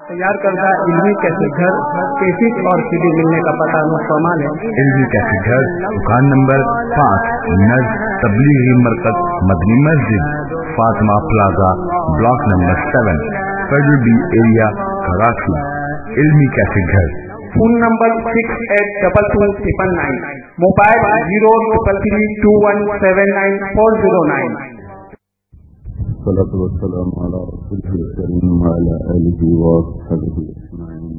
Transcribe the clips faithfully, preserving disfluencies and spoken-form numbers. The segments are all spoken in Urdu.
تیار کردہ علمی کیسٹ گھر کیسٹ اور سی ڈی ملنے کا پتہ نوشرمان ہے۔ علمی کیسٹ گھر دکان نمبر پانچ نز تبلیغی مرکز Madni Masjid Fatima plaza block number seven federal B area Karachi. Ilmi cassette گھر phone number six eight double two triple nine, mobile zero triple three two one seven nine four zero nine. والصلاة والسلام على رسوله الكريم وعلى آله وصحبه أجمعين.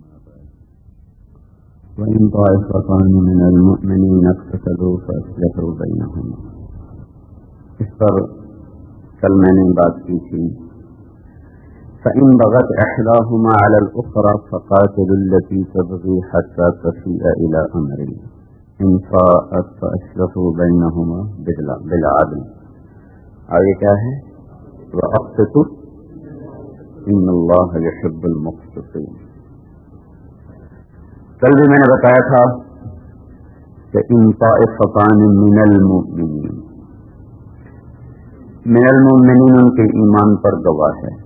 وإن طائفتان من المؤمنين اقتتلوا فأصلحوا بينهما. اس پر کل میں نے بات کی تھی فإن بغت إحداهما على الأخرى فقاتلوا التي تبغي حتى تفيء إلى أمر الله إن فاءت فأصلحوا بينهما بالعدل. آگے کیا ہے؟ وَأَقْسِطُوا إِنَّ اللَّهَ يُحِبُّ الْمُقْسِطِينَ. کل بھی میں نے بتایا تھا کہ إِن طَائِفَتَانِ مِنَ الْمُؤْمِنِينَ، من المؤمنین ان کے ایمان پر گواہ ہے.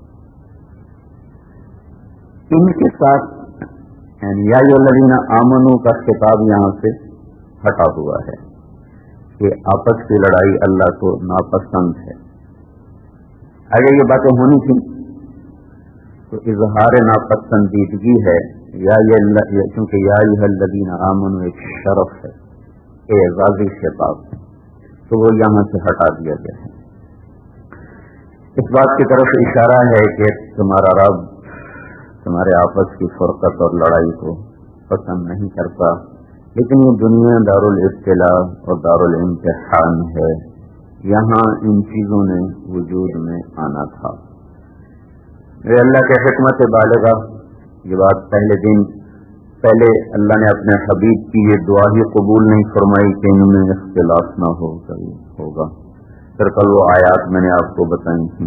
ان کے ساتھ یعنی یا ایھا الذین آمنوا کا خطاب یہاں سے ہٹا ہوا ہے کہ آپس کی لڑائی اللہ کو ناپسند ہے. اگر یہ باتیں ہونی تھی تو اظہار ناپسندیدگی ہے یا یہ کیونکہ یا ایھا الذین آمنوا ایک شرف ہے، اعزازی خطاب ہے، تو وہ یہاں سے ہٹا دیا گیا ہے. اس بات کی طرف اشارہ ہے کہ تمہارا رب تمہارے آپس کی فرقت اور لڑائی کو پسند نہیں کرتا، لیکن یہ دنیا دارالابتلاء اور دارالامتحان ہے، یہاں ان چیزوں نے وجود میں آنا تھا. یہ اللہ کے حکمت بالغہ، یہ بات پہلے دن پہلے اللہ نے اپنے حبیب کی یہ دعا ہی قبول نہیں فرمائی کہ ان میں اختلاف نہ ہو ہوگا. پھر کل وہ آیات میں نے آپ کو بتائی تھی،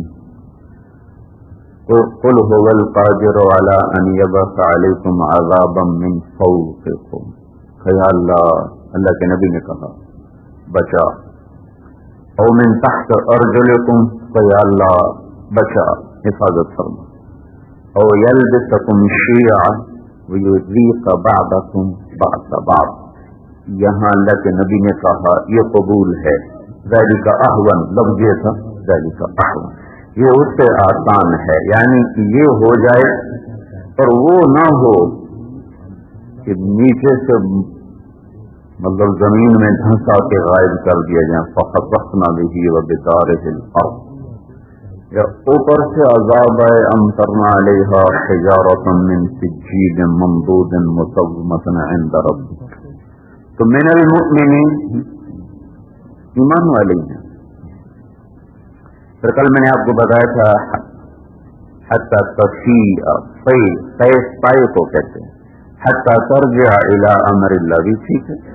قل هو القادر على ان يبعث عليكم عذابا من فوقكم. یا اللہ، اللہ کے نبی نے کہا بچا، او من تحت ارجلکم، یا اللہ بچا، حفاظت فرما، او یلبسکم شیعا ویذیق بعضکم بعض بعض. یہاں اللہ کے نبی نے کہا یہ قبول ہے، ذالک احون، لفظ یہ تھا ذالک احون، یہ اس سے آسان ہے، یعنی کہ یہ ہو جائے اور وہ نہ ہو کہ نیچے سے مطلب زمین میں دھنسا کے غائب کر دیا جائے، فخسفنا بہ وبدارہ الارض، یا اوپر سے عذاب ہے امطرنا علیہا حجارۃ من سجیل منضود مسومۃ عند ربک. تو من المؤمنین ایمان والے ہیں. پھر کل میں نے آپ کو بتایا تھا حتی تفیء، فیض پائے کو کہتے ہیں، حتی ترجع الی امر اللہ بھی ٹھیک ہے،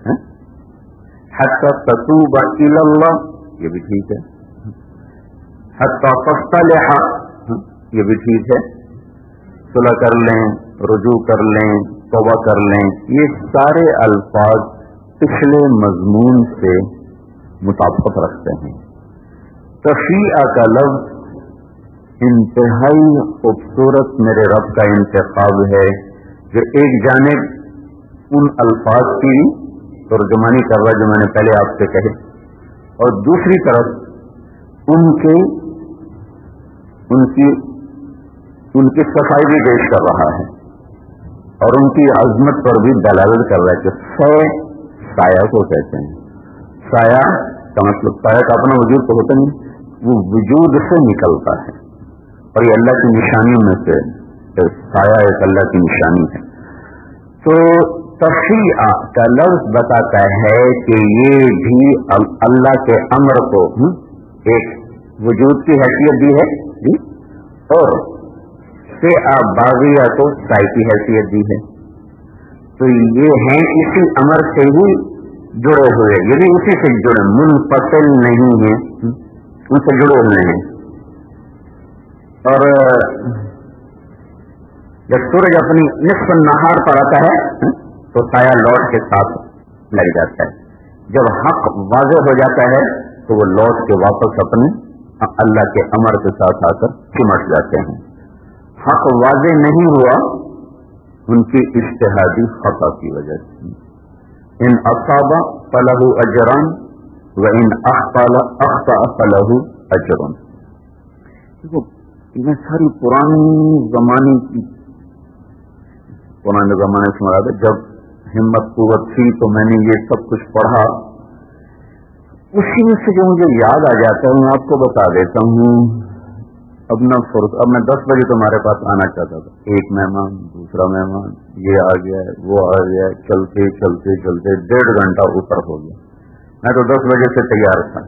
حتی تتوب الی اللہ یہ بھی ٹھیک ہے، حتی تصطلح یہ بھی ٹھیک ہے، صلح کر لیں، رجوع کر لیں، توبہ کر لیں. یہ سارے الفاظ پچھلے مضمون سے مطابقت رکھتے ہیں. تفیع کا لفظ انتہائی خوبصورت میرے رب کا انتخاب ہے جو ایک جانب ان الفاظ کی ترجمانی کر رہا جو میں نے پہلے آپ سے کہے، اور دوسری طرف ان کے ان کی ان کی صفائی بھی پیش کر رہا ہے اور ان کی عظمت پر بھی دلالت کر رہا ہے کہ سے سایہ کو کہتے ہیں. سایہ کا مطلب سایہ کا اپنا وجود تو ہوتا نہیں، وہ وجود سے نکلتا ہے، اور یہ اللہ کی نشانیوں میں سے سایہ ایک اللہ کی نشانی ہے. تو تفیع کا لفظ بتاتا ہے کہ یہ بھی اللہ کے امر کو ایک وجود کی حیثیت دی ہے جی، اور سے باغیہ کو سائے کی حیثیت دی ہے. تو یہ ہیں اسی امر سے ہی جڑے ہوئے، یہ بھی اسی سے جڑے، منفصل نہیں ہیں، ان سے جڑے ہوئے ہیں. اور جب سورج اپنی نصف نہار پر آتا ہے تو سایہ لوٹ کے ساتھ لگ جاتا ہے، جب حق واضح ہو جاتا ہے تو وہ لوٹ کے واپس اپنے اللہ کے امر کے ساتھ آ کر چمٹ جاتے ہیں. حق واضح نہیں ہوا ان کی اجتہادی خطا کی وجہ سے. ان اصاب فلہ اجران و ان اخطا فلہ اجران. دیکھو یہ ساری پرانی زمانے کی پرانے زمانے سے مراد ہے. جب ہمت قوت تھی تو میں نے یہ سب کچھ پڑھا, اسی میں سے جو مجھے یاد آ جاتا ہے میں آپ کو بتا دیتا ہوں. اب نہ فرص اب میں دس بجے تمہارے پاس آنا چاہتا تھا, ایک مہمان دوسرا مہمان یہ آ گیا وہ آ گیا, چلتے چلتے چلتے ڈیڑھ گھنٹہ اوپر ہو گیا. میں تو دس بجے سے تیار تھا.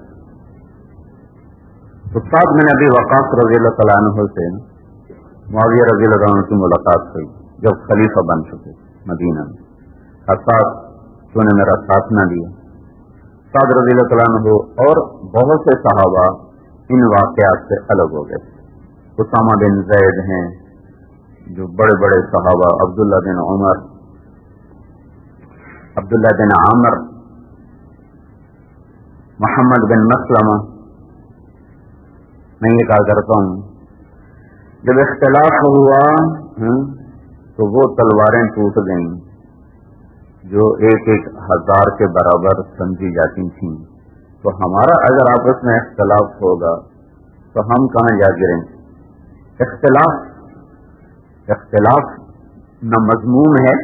تو ساتھ میں نے ابھی وقاص رضی اللہ تعالیٰ عنہ سے معاویہ رضی اللہ عنہ کی ملاقات ہوئی جب خلیفہ بن چکے مدینہ میں. ساتھ تو نے میرا ساتھ نہ دیا. سعد رضی اللہ تعالیٰ عنہ اور بہت سے صحابہ ان واقعات سے الگ ہو گئے. اسامہ بن زید ہیں جو بڑے بڑے صحابہ, عبداللہ بن عمر, عبداللہ بن عامر, محمد بن مسلمہ. میں یہ کہا کرتا ہوں جب اختلاف ہوا تو وہ تلواریں ٹوٹ گئیں جو ایک ایک ہزار کے برابر سمجھی جاتی تھیں. تو ہمارا اگر آپس میں اختلاف ہوگا تو ہم کہاں جا گریں. اختلاف اختلاف نہ مضمون ہے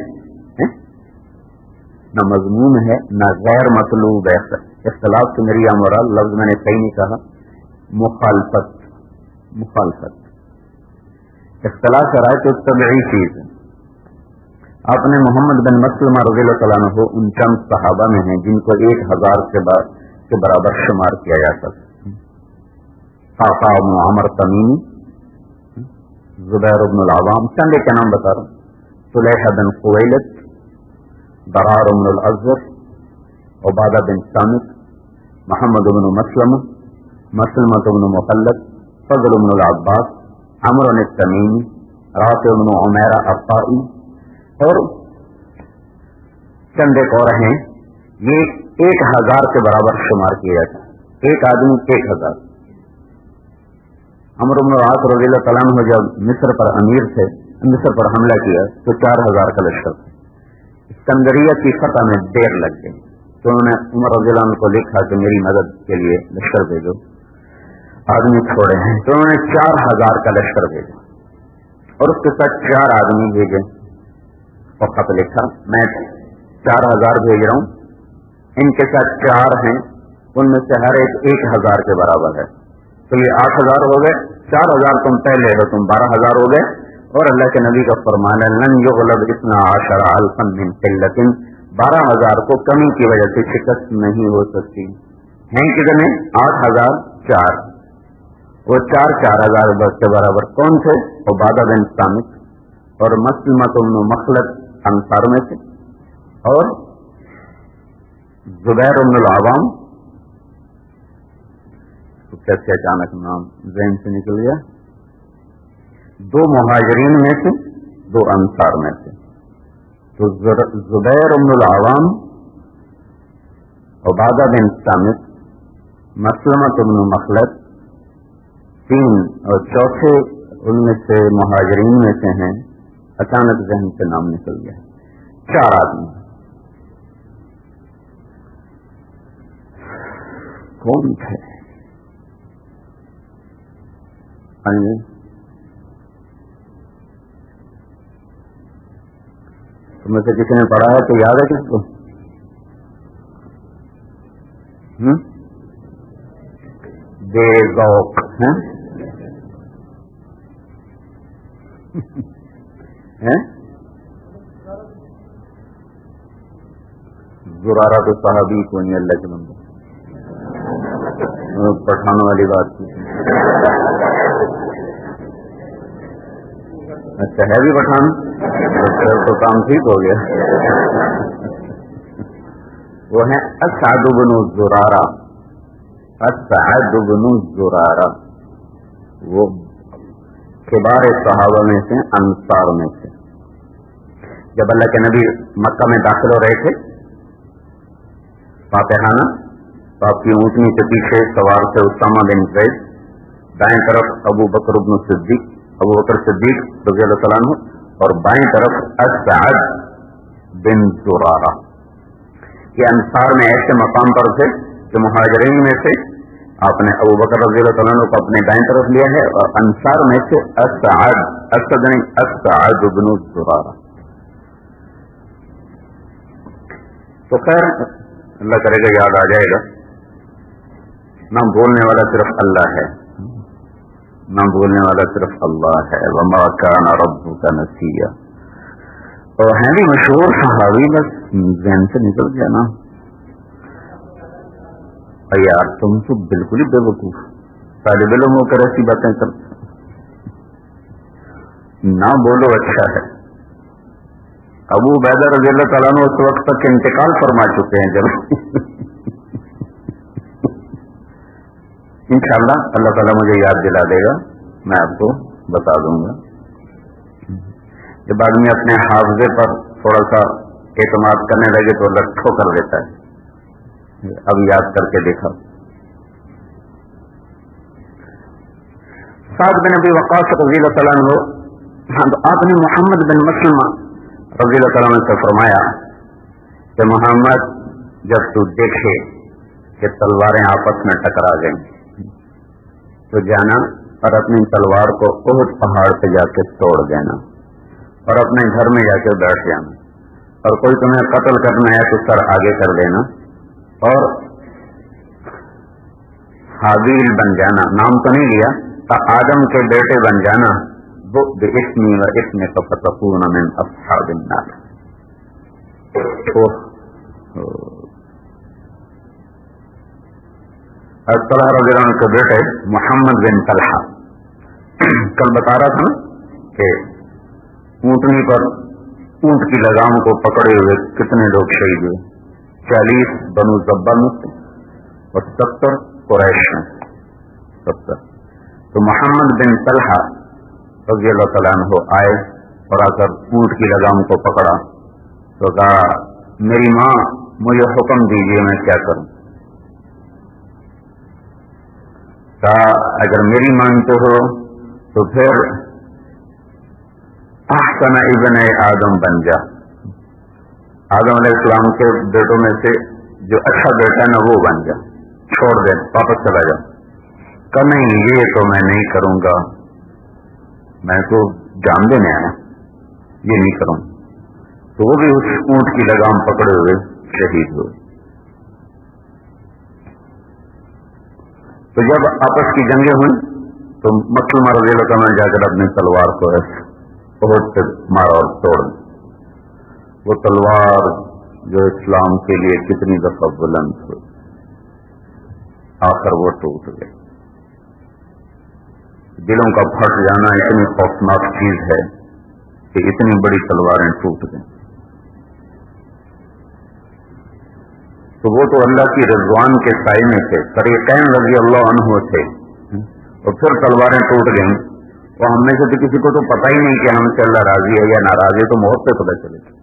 نہ مضمون ہے نہ غیر مطلوب ہے. اختلاف سے میری مراد لفظ میں نے صحیح نہیں کہا, مخالفت مخالفت اختلاف ہے تو طبعی چیز ہے. آپ نے محمد بن مسلمہ رضی اللہ تعالیٰ عنہ ان چند صحابہ میں ہیں جن کو ایک ہزار کے برابر شمار کیا جاتا ہے. قعقاع بن عمر تمیمی, زبیر بن العوام, چند کے نام بتا رہا ہوں, طلیحہ بن خویلد, ضرار بن الازور, عبادہ بن صامت, محمد بن مسلمہ, مسلمہ بن مخلد, فضل بن العباس, عمرو التمیمی, رافع بن عمیرہ الطائی اور چند ایک اور ہیں. یہ ایک ہزار کے برابر شمار کیا جاتا ہے. ایک آدمی ایک ہزار. عمرو بن العاص رضی اللہ تعالیٰ عنہ جب مصر پر امیر تھے, مصر پر حملہ کیا تو چار ہزار کا لشکر تھا. اسکندریہ کی فتح میں دیر لگ گئی تو انہوں نے عمر رضی اللہ عنہ کو لکھا کہ میری مدد کے لیے لشکر بھیجو, آدمی چھوڑے ہیں. تو انہوں نے چار ہزار کا لشکر بھیجا اور اس کے ساتھ چار آدمی بھیجے اور خط لکھا میں چار ہزار بھیج رہا ہوں, ان کے ساتھ چار ہیں, ان میں سے ہر ایک ایک ہزار کے برابر ہے. تو یہ آٹھ ہزار ہو گئے, چار ہزار تم پہلے ہو, تم بارہ ہزار ہو گئے. اور اللہ کے نبی کا فرمان ہے لن یغلب اثنا عشر الفا من قلۃ, بارہ ہزار کو کمی کی وجہ سے شکست نہیں ہو سکتی. ہیں کتنے؟ آٹھ ہزار چار. وہ چار چار ہزار کے برابر کون تھے؟ عبادہ بن صامت اور مسلمہ بن مخلد انصار میں سے, اور زبیر بن العوام. تو کیسے اچانک نام ذہن سے نکل گیا؟ دو مہاجرین میں سے, دو انصار میں سے. تو زبیر بن العوام, عبادہ بن صامت, مسلمہ بن مخلد, تین, اور چوتھے ان میں سے مہاجرین میں سے ہیں. اچانک ذہن سے نام نکل گیا. چار آدمی کون تھے؟ تم میں سے کسی نے پڑھا ہے تو یاد ہے کس کو؟ بے ذوق ہیں زرارہ تو صحابی کو نہیں, اللہ کے بندے. پٹھانوں والی بات کی. اچھا ہے بھی پٹھان, تو کام ٹھیک ہو گیا. وہ ہیں اسعد بن زرارہ, اسعد بن زرارہ, وہ کبار صحابہ میں سے, انصار میں سے. جب اللہ کے نبی مکہ میں داخل ہو رہے تھے فاتحانہ, تو آپ کی اونٹنی کے پیچھے سوار تھے اسامہ بن زید, دائیں طرف ابو بکر بن صدیق ابو بکر صدیق رضی اللہ تعالیٰ عنہ، اور بائیں طرف اسعد بن زرارہ. یہ انصار میں ایسے مقام پر تھے کہ مہاجرین میں سے آپ نے ابو بکر رضی اللہ تعالیٰ عنہ کو اپنے دائیں طرف لیا ہے، اور انصار میں سے اسعد اسعد نہیں اسعد بن زرارہ. تو خیر اللہ کرے گا یاد آ جائے گا. نہ بولنے والا صرف اللہ ہے، نہ بولنے والا صرف اللہ ہے. وما کان ربک نسیا. اور ہیں بھی مشہور صحابی، بس ذہن سے نکل گیا نا. یار تم تو بالکل ہی بے وقوف طالب علم ہو کر ایسی باتیں کرتے. نہ بولو اچھا ہے. ابو عبیدہ رضی اللہ تعالیٰ عنہ اس وقت تک انتقال فرما چکے ہیں. جب انشاءاللہ اللہ تعالیٰ مجھے یاد دلا دے گا، میں آپ کو بتا دوں گا. جب آدمی اپنے حافظے پر تھوڑا سا اعتماد کرنے لگے تو اللہ ٹھو کر دیتا ہے. اب یاد کر کے دیکھا. سعد بن ابی وقاص رضی اللہ تعالیٰ عنہ، آپ نے محمد بن مسلمہ رضی اللہ تعالیٰ عنہ سے فرمایا کہ محمد جب تو دیکھے کہ تلواریں آپس میں ٹکرا گئیں تو جانا اور اپنی تلوار کو احد پہاڑ پہ جا کے توڑ دینا اور اپنے گھر میں جا کے بیٹھ جانا. اور کوئی تمہیں قتل کرنا ہے تو سر آگے کر دینا اور حابیل بن جانا. نام تو نہیں لیا، آدم کے بیٹے بن جانا. بِإِسْمِي وَإِسْمِكَ فَتَكُونَ مِنْ أَصْحَابِ النَّارِ. طلحہ رضی اللہ عنہ کے بیٹے محمد بن طلحہ، کل بتا رہا تھا نا کہ اونٹنی پر اونٹ کی لگام کو پکڑے ہوئے کتنے لوگ شہید ہوئے. چالیس بنو زبا میں سے اور ستر قریش میں ستر. تو محمد بن طلحہ رضی اللہ تعالیٰ عنہ آئے اور آ کر اونٹ کی لگام کو پکڑا تو کہا میری ماں مجھے حکم دیجیے میں کیا کروں. کہا اگر میری مانتے ہو تو پھر احسن ابن آدم بن جا. آدم علیہ السلام کے بیٹوں میں سے جو اچھا بیٹا ہے نا وہ بن جا، چھوڑ دے واپس چلا جا. کہ نہیں یہ تو میں نہیں کروں گا، میں تو جان دینے آیا، یہ نہیں کروں. تو وہ بھی اس اونٹ کی لگام پکڑے ہوئے شہید ہوئے. تو جب آپس کی جنگیں ہوئی تو مسلمہ رضی اللہ عنہ جا کر اپنی تلوار کو بہت سے مارا اور توڑ. وہ تلوار جو اسلام کے لیے کتنی دفعہ بلند ہوئی، آخر وہ ٹوٹ گئی. دلوں کا پھٹ جانا اتنی خوفناک چیز ہے کہ اتنی بڑی تلواریں ٹوٹ گئیں. تو وہ تو اللہ کی رضوان کے سائے میں تھے، فریقین رضی اللہ عنہ تھے، اور پھر تلواریں ٹوٹ گئیں. اور ہم میں سے تو کسی کو تو پتہ ہی نہیں کہ ہم سے اللہ راضی ہے یا ناراض ہے، تو موت سے پتہ چلے گا.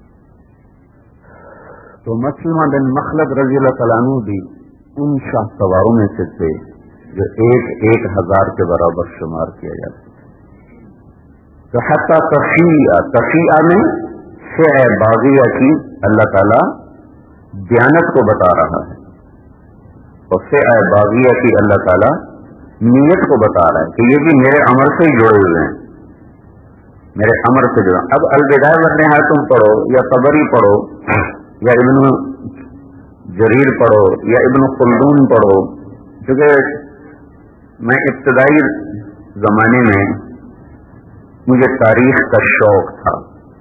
تو مسلمہ بن مخلد رضی اللہ تعالیٰ عنہ بھی ان شاہ سواروں میں سے تھے جو ایک ایک ہزار کے برابر شمار کیا جاتا. تو حتی تفیعہ تفیعہ میں شیع باغیہ کی اللہ تعالیٰ دیانت کو بتا رہا ہے، اور شیع باغیہ کی اللہ تعالیٰ نیت کو بتا رہا ہے کہ یہ بھی میرے امر سے ہی جڑے ہوئے ہیں، میرے امر سے جڑے. اب البدایہ والنہایہ تم پڑھو یا طبری پڑھو یا ابن جریر پڑھو یا ابن خلدون پڑھو، کیونکہ میں ابتدائی زمانے میں مجھے تاریخ کا شوق تھا،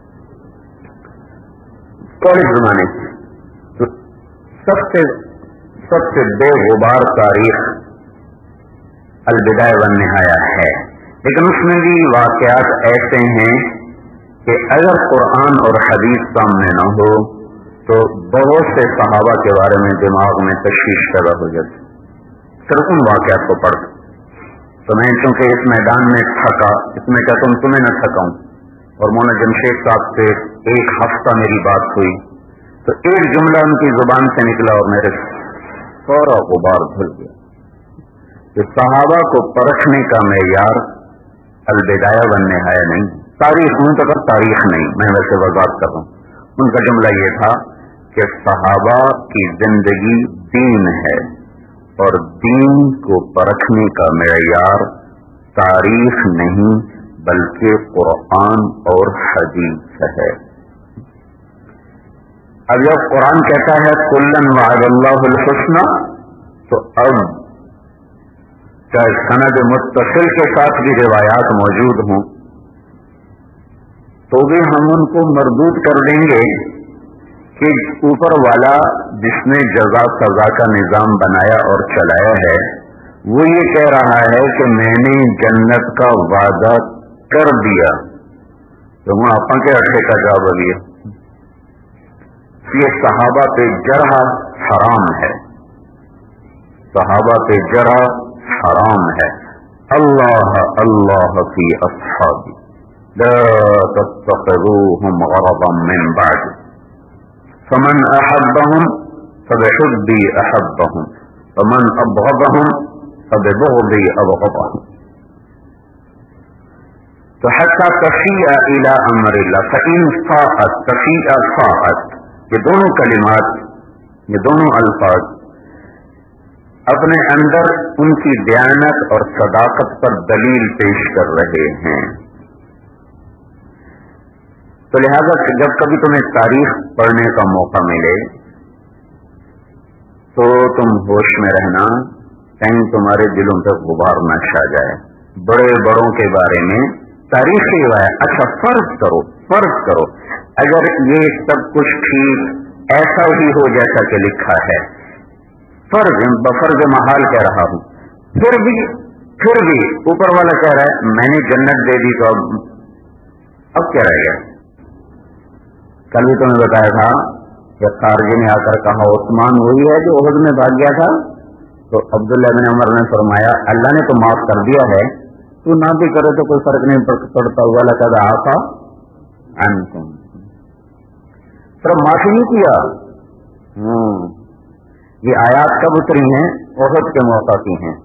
کالج زمانے سے، تو سب سے سب سے بے غبار تاریخ البدایہ والنہایہ ہے. لیکن اس میں بھی واقعات ایسے ہیں کہ اگر قرآن اور حدیث سامنے نہ ہو تو بہت سے صحابہ کے بارے میں دماغ میں تشویش پیدا ہو جاتی. صرف ان واقعات کو پڑھ تو میں چونکہ اس میدان میں تھکا، اس میں کہتا ہوں تمہیں نہ تھکاؤں، اور مولانا جمشید صاحب سے ایک ہفتہ میری بات ہوئی تو ایک جملہ ان کی زبان سے نکلا اور میرے سارا غبار دھل گیا کہ صحابہ کو پرکھنے کا معیار البدایہ والنہایہ نہیں، تاریخ ہوں تو تاریخ نہیں، میں ویسے وضاحت کر رہا ہوں۔ ان کا جملہ یہ تھا کہ صحابہ کی زندگی دین ہے، اور دین کو پرکھنے کا معیار تاریخ نہیں بلکہ قرآن اور حدیث ہے۔ اب جب قرآن کہتا ہے کلن وعد اللہ الحسنى، تو اب چاہے سند متصل کے ساتھ بھی روایات موجود ہوں تو بھی ہم ان کو مردود کر دیں گے کہ اوپر والا جس نے جزا سزا کا نظام بنایا اور چلایا ہے وہ یہ کہہ رہا ہے کہ میں نے جنت کا وعدہ کر دیا، تو وہ آپ کے اٹھے کا جواب دیا۔ یہ صحابہ پہ جرح حرام ہے، صحابہ پہ جرح حرام ہے۔ اللہ اللہ فی اصحابی لا تتخذوهم غرضا من بعد فمن احبهم فبحبی احبهم ومن ابغضهم فببغضی ابغضهم۔ تو حتی تفیع الى امر اللہ فإن فاءت تفیع فاءت، یہ دونوں کلمات، یہ دونوں الفاظ اپنے اندر ان کی دیانت اور صداقت پر دلیل پیش کر رہے ہیں۔ تو لہذا جب کبھی تمہیں تاریخ پڑھنے کا موقع ملے تو تم ہوش میں رہنا، کہیں تمہارے دلوں پہ غبار نہ چھا جائے۔ بڑے بڑوں کے بارے میں تاریخی ہوا ہے، اچھا فرض کرو فرض کرو اگر یہ سب کچھ ٹھیک ایسا ہی ہو جیسا کہ لکھا ہے، فرض بفرض محال کہہ رہا ہوں، پھر بھی پھر بھی اوپر والا کہہ رہا ہے میں نے جنت دے دی، تو اب اب کیا رہ گیا؟ کل بھی تمہیں بتایا تھا کہ خارجی نے آ کر کہا عثمان وہی ہے جو احد میں بھاگ گیا تھا، تو عبداللہ بن عمر نے فرمایا اللہ نے تو معاف کر دیا ہے، تو نہ بھی کرے تو کوئی فرق نہیں پڑتا، ہوا لقد عفا عنکم، صرف معافی نہیں کیا۔ ہوں یہ آیات کب اتری ہیں؟ احد کے موقع کی ہیں۔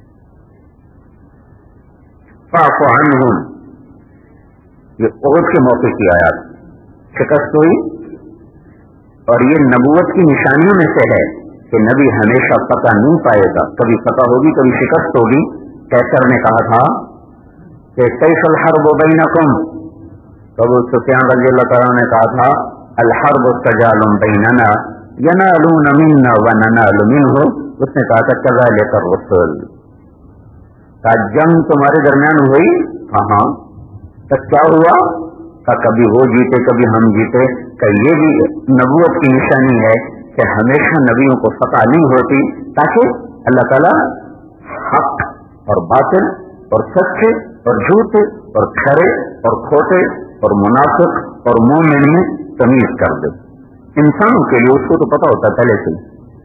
فاعف عنہم، یہ احد کے موقع کی آیات، شکست ہوئی، اور یہ نبوت کی نشانیوں میں سے ہے کہ نبی ہمیشہ فتح نہیں پائے گا، کبھی فتح ہوگی کبھی شکست ہوگی۔ کیسر نے کہا تھا کہ کیف الحرب بینکم، ابو سفیان رضی اللہ تعالیٰ نے کہا تھا الحرب سجال بیننا ینالون منا وننال منہ، اس نے کہا تھا کذالک الرسل، کہ جنگ تمہارے درمیان ہوئی، ہاں تو کیا ہوا؟ کہ کبھی وہ جیتے کبھی ہم جیتے، کہ یہ بھی نبوت کی نشانی ہے کہ ہمیشہ نبیوں کو فتح نہیں ہوتی، تاکہ اللہ تعالیٰ حق اور باطل اور سچے اور جھوٹے اور کھرے اور کھوٹے اور منافق اور مومن میں تمیز کر دے۔ انسانوں کے لیے اس کو تو پتا ہوتا ہے پہلے سے،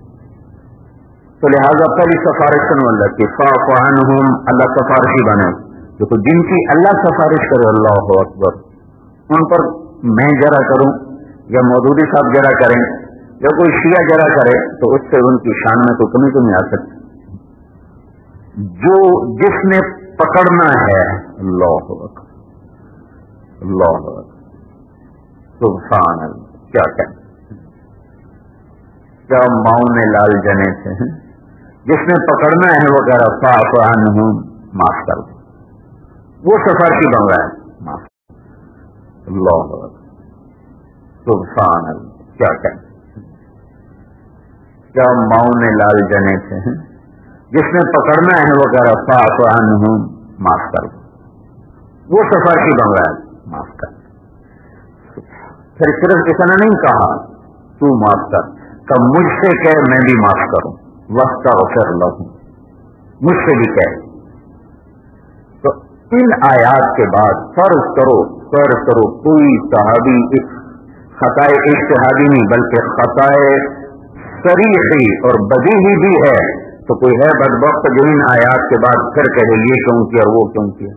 تو لہذا پہلی سفارش سنو اللہ کی، فاعف عنہم، اللہ سفارشی بنے، تو جن کی اللہ سفارش کرے اللہ اکبر، ان پر میں جرا کروں یا مودودی صاحب جرا کریں یا کوئی شیعہ جرا کرے تو اس سے ان کی شان میں تو کمی تو نہیں آ سکتی۔ جو جس نے پکڑنا ہے، اللہ اکبر اللہ اکبر سبحان اللہ، کیا کہیں، کیا ماؤں نے لال جنے سے، جس نے پکڑنا ہے وہ کہہ رہا فاعف عنہم، معاف کر دو، وہ سفارشی بن رہا ہے، معاف اللہ سبحان اللہ، کیا کہیں، کیا ماؤں نے لال جنے سے، جس نے پکڑنا ہے وہ کہہ رہا فاعف عنہم، معاف کر دو، وہ سفارشی بن رہا ہے، معاف کر دو۔ پھر صرف کسی نے نہیں کہا تو معاف کر، کہ مجھ سے کہہ میں بھی معاف کروں، واستغفر لہم، مجھ سے بھی کہہ۔ تو ان آیات کے بعد فرض کرو فرض کرو کوئی صحابی خطائے اجتہادی نہیں بلکہ خطائے صریحی اور بدیہی بھی ہے، تو کوئی ہے بدبخت جو ان آیات کے بعد پھر کہے یہ کیوں کیا اور وہ کیوں کیا؟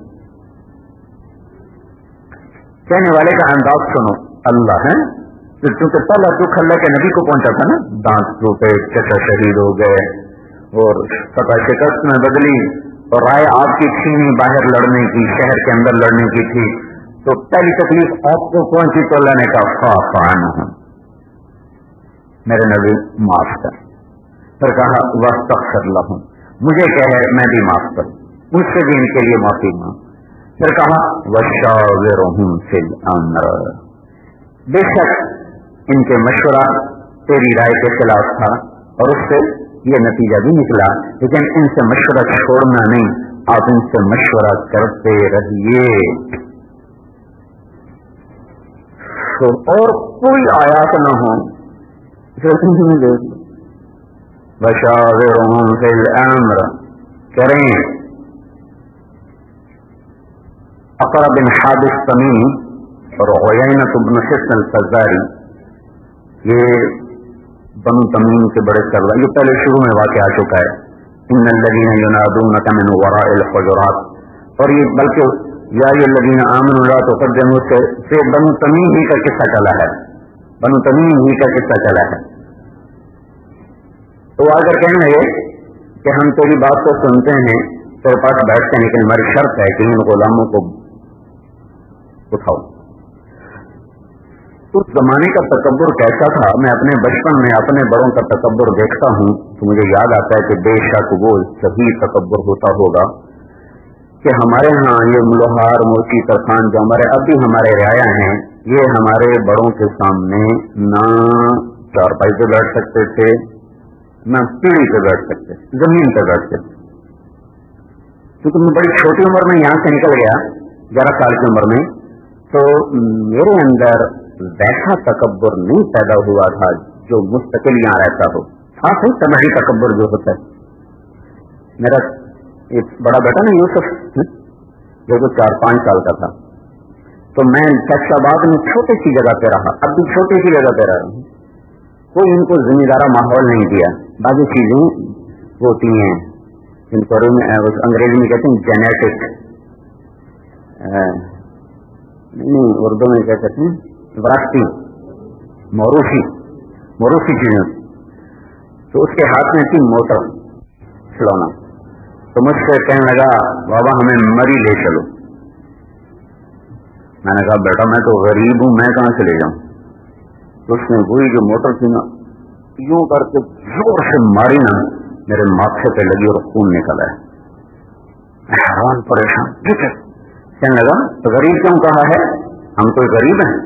کہنے والے کا انداز سنو، اللہ ہے، کیونکہ پہلا دکھ اللہ کے نبی کو پہنچا تھا نا، دانت ٹوٹے، چچا شہید ہو گئے اور فتح شکست میں بدلی، اور رائے آپ کی تھی نہیں باہر لڑنے کی، شہر کے اندر لڑنے کی تھی، تو پہلی تکلیف آپ کو پہنچی تو اللہ نے کہا فاعف عنہم، میرے نبی معاف کر. پھر کہا واستغفر لہم، مجھے کہے میں بھی معاف کروں، مجھ سے بھی ان کے لیے معافی مانگ. پھر کہا وشاورہم فی الامر، بے شک ان کے مشورہ تیری رائے کے خلاف تھا اور اس سے یہ نتیجہ بھی نکلا، لیکن ان سے مشورہ چھوڑنا نہیں، آپ ان سے مشورہ کرتے رہیے. تو اور کوئی آیات نہ ہو وشاورہم فی الامر کریں. اقرا بن حابس تمیمی اور عیینہ بن حصن الفزاری، یہ بنو تمیم کے بڑے سردار، یہ پہلے شروع میں واقع آ چکا ہے. ان الذین ینادونک من وراء الحجرات، اور یہ بلکہ یا ایھا الذین آمنوا لا تقدموا سے سے بنو تمیم ہی کا قصہ چلا ہے، بنو تمیم ہی کا قصہ چلا ہے. تو آ کر کہنے لگے کہ ہم تیری بات کو سنتے ہیں، تیرے پاس بیٹھتے ہیں، لیکن ہماری شرط ہے کہ ان غلاموں کو اٹھاؤ. اس زمانے کا تکبر کیسا تھا، میں اپنے بچپن میں اپنے بڑوں کا تکبر دیکھتا ہوں تو مجھے یاد آتا ہے کہ بے شک وہ صحیح تکبر ہوتا ہوگا کہ ہمارے ہاں یہ لوہار موچی ترخان جو ہمارے اب بھی ہمارے رعایا ہیں، یہ ہمارے بڑوں کے سامنے نہ چارپائی پہ بیٹھ سکتے تھے، نہ سیڑھی پہ بیٹھ سکتے، زمین پہ بیٹھتے تھے. کیونکہ میں بڑی چھوٹی عمر میں یہاں سے نکل گیا، گیارہ سال کی عمر میں، تو میرے اندر ویسا تکبر نہیں پیدا ہوا تھا جو مستقل یہاں رہتا ہو. ہاں صحیح سمجھی تکبر جو ہوتا ہے. میرا ایک بڑا بیٹا نا یوسف، جو تو چار پانچ سال کا تھا، تو میں فیصل آباد میں چھوٹی سی جگہ پہ رہا، اب بھی چھوٹی سی جگہ پہ رہا ہوں. کوئی ان کو ذمہ دارہ ماحول نہیں دیا. بعض چیزیں ہوتی ہیں جن کو انگریزی میں کہتے ہیں جینیٹک، نہیں اردو میں کیا کہتے ہیں وراثتی، موروثی موروثی چیزیں. تو اس کے ہاتھ میں تھی موٹر کھلونا، تو مجھ سے کہنے لگا بابا ہمیں مری لے چلو. میں نے کہا بیٹا میں تو غریب ہوں، میں کہاں سے لے جاؤں. تو اس نے وہی جو موٹر تھی نا یوں کر کے زور سے ماری نا، میرے ماتھے پہ لگی اور خون نکل آیا. میں حیران پریشان، ٹھیک ہے کہنے لگا تو غریب کیوں کہا ہے، ہم کوئی غریب ہیں؟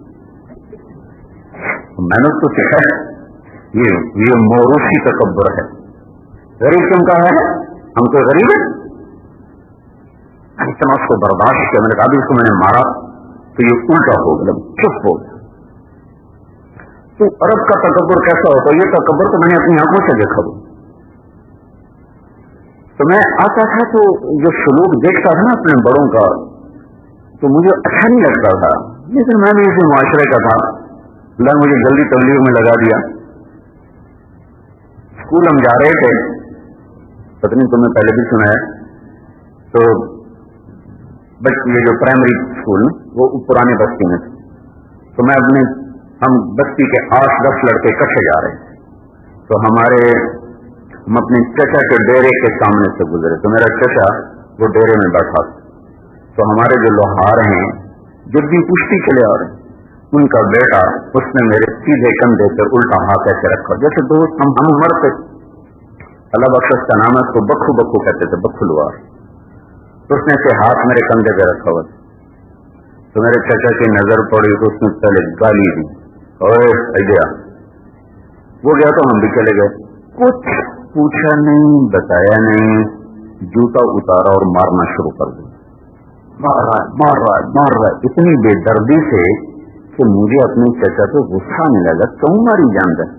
میں نے اس کو کہا یہ یہ موروثی تکبر ہے. غریب کیوں کہا ہے، ہم کوئی غریب ہیں؟ اتنا اس کو برداشت کیا. میں نے کہا ابھی اس کو میں نے مارا تو یہ الٹا ہو گیا، چپ ہو گیا. تو عرب کا تکبر کیسا ہوتا ہے، یہ تکبر تو میں نے اپنی آنکھوں سے دیکھا. تو میں آتا تھا تو جو سلوک دیکھتا تھا نا اپنے بڑوں کا تو مجھے اچھا نہیں لگتا تھا، لیکن میں بھی اسی معاشرے کا تھا. اللہ مجھے جلدی تبلیغ میں لگا دیا. اسکول ہم جا رہے تھے، پتہ نہیں تمہیں پہلے بھی سنا ہے، تو یہ جو پرائمری اسکول وہ پرانے بستی میں تھے، تو میں اپنے ہم بستی کے آٹھ دس لڑکے اکٹھے جا رہے تھے. تو ہمارے ہم اپنے چچا کے ڈیرے کے سامنے سے گزرے، تو میرا چچا وہ ڈیرے میں بیٹھا تھا. تو ہمارے جو لوہار ہیں جب بھی پشتی چلے آ رہے ہیں، ان کا بیٹا اس نے میرے سیدھے کندھے پر الٹا ہاتھ ایسے رکھا، جیسے دوست ہم ہم عمر تھے. اللہ بخش کا نام ہے، اس کو بکھو بکھو کہتے تھے، بکھو لوہار. تو اس نے ایسے ہاتھ میرے کندھے پہ رکھا ہوا. تو میرے چچا کی نظر پڑی تو اس نے پہلے گالی دی، اور گیا وہ گیا تو ہم بھی چلے گئے. کچھ پوچھا نہیں، بتایا نہیں، جوتا اتارا اور مارنا شروع کر دیا. مار رہا ہے مار رہا ہے مار رہا ہے اتنی بے دردی سے کہ مجھے اپنے چچا پہ غصہ نہیں لگا، کیوں ماری جان دے.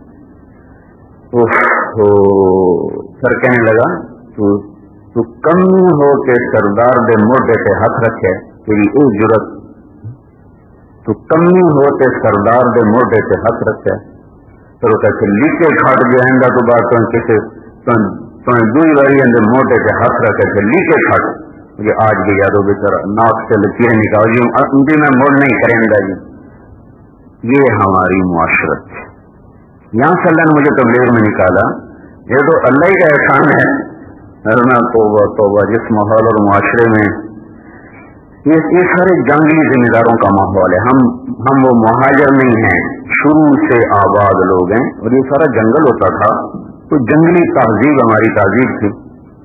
پھر کہنے لگا تو تو کم ہو کے سردار دے موڈے پہ ہاتھ رکھے، تیری ایک ضرورت، تو کمی ہو کے سردار دے موڈے پہ ہاتھ رکھے. پھر وہ کہتے لیکے کھاٹ گیا ہندا تو بات کسی دوئی باری اندر موڈے پہ ہاتھ رکھے تھے لیکے کھاٹ. مجھے آج بھی یاد ہو بیچارا ناک سے لکیریں نکال جی ان میں موڑ نہیں کریں گا. جی یہ ہماری معاشرت ہے. یہاں سے اللہ نے مجھے تبلیغ میں نکالا، یہ تو اللہ ہی کا احسان ہے. ارنا توبہ توبہ، جس ماحول اور معاشرے میں یہ یہ سارے جنگلی ذمہ داروں کا ماحول ہے. ہم ہم وہ مہاجر نہیں ہیں، شروع سے آباد لوگ ہیں، اور یہ سارا جنگل ہوتا تھا تو جنگلی تہذیب ہماری تہذیب تھی.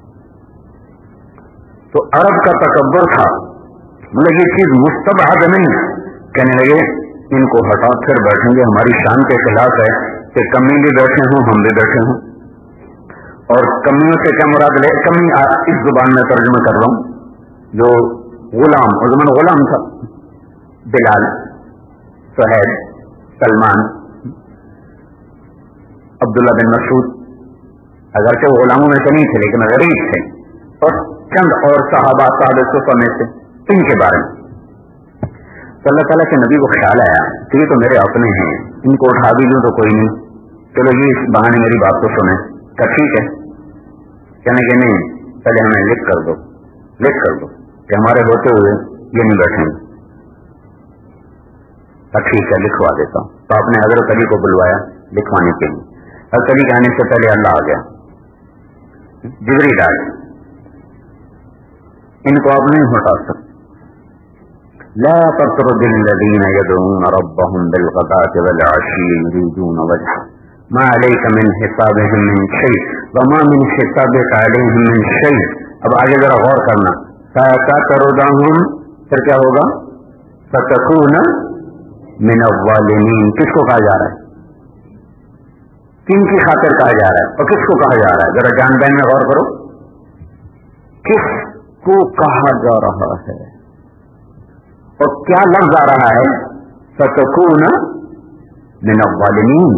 تو عرب کا تکبر تھا، مطلب یہ چیز مستبعد نہیں. کہنے لگے ان کو ہٹا پھر بیٹھیں گے، ہماری شان کے خلاف ہے کہ کمی بھی بیٹھے ہوں ہم بھی بیٹھے ہوں. اور کمیوں سے کیا مراد لے، کمی اس زبان میں ترجمہ کر رہا ہوں. جو غلام، اور زمان غلام تھا، بلال، سہیل، سلمان، عبداللہ بن مسعود، اگرچہ وہ غلاموں میں سے نہیں تھے لیکن غریب تھے، اور چند اور صحابہ صحابہ صفہ میں سے ان کے بارے میں. تو اللہ تعالیٰ کے نبی کو خیال آیا کہ یہ تو میرے اپنے ہیں، ان کو اٹھا بھی دوں تو کوئی نہیں، چلو یہ اس بہانے میری بات تو سنیں. کہ ٹھیک ہے، کہنے کہ نہیں پہلے ہمیں لکھ کر دو، لکھ کر دو کہ ہمارے ہوتے ہوئے یہ نہیں بیٹھیں گے. ٹھیک ہے لکھوا دیتا ہوں. تو آپ نے حضرت علی کو بلوایا لکھوانے کے لیے. حضرت علی کے آنے سے پہلے اللہ آ گیا، جبریل آ گیا. ان کو آپ نہیں ہٹا سکتے. لا تطرد الذين يدعون ربهم بالغداة والعشي يريدون وجهه ما عليك من حسابهم من شيء وما من حسابك عليهم من شيء. اب آگے ذرا غور کرنا. ستطردهم، پھر کیا ہوگا؟ ستكون من الظالمین. کس کو کہا جا رہا ہے؟ کن کی خاطر کہا جا رہا ہے اور کس کو کہا جا رہا ہے؟ ذرا جان بین میں غور کرو. کس کو کہا جا رہا ہے اور کیا لفظ آ رہا ہے؟ ستكون من الظالمین.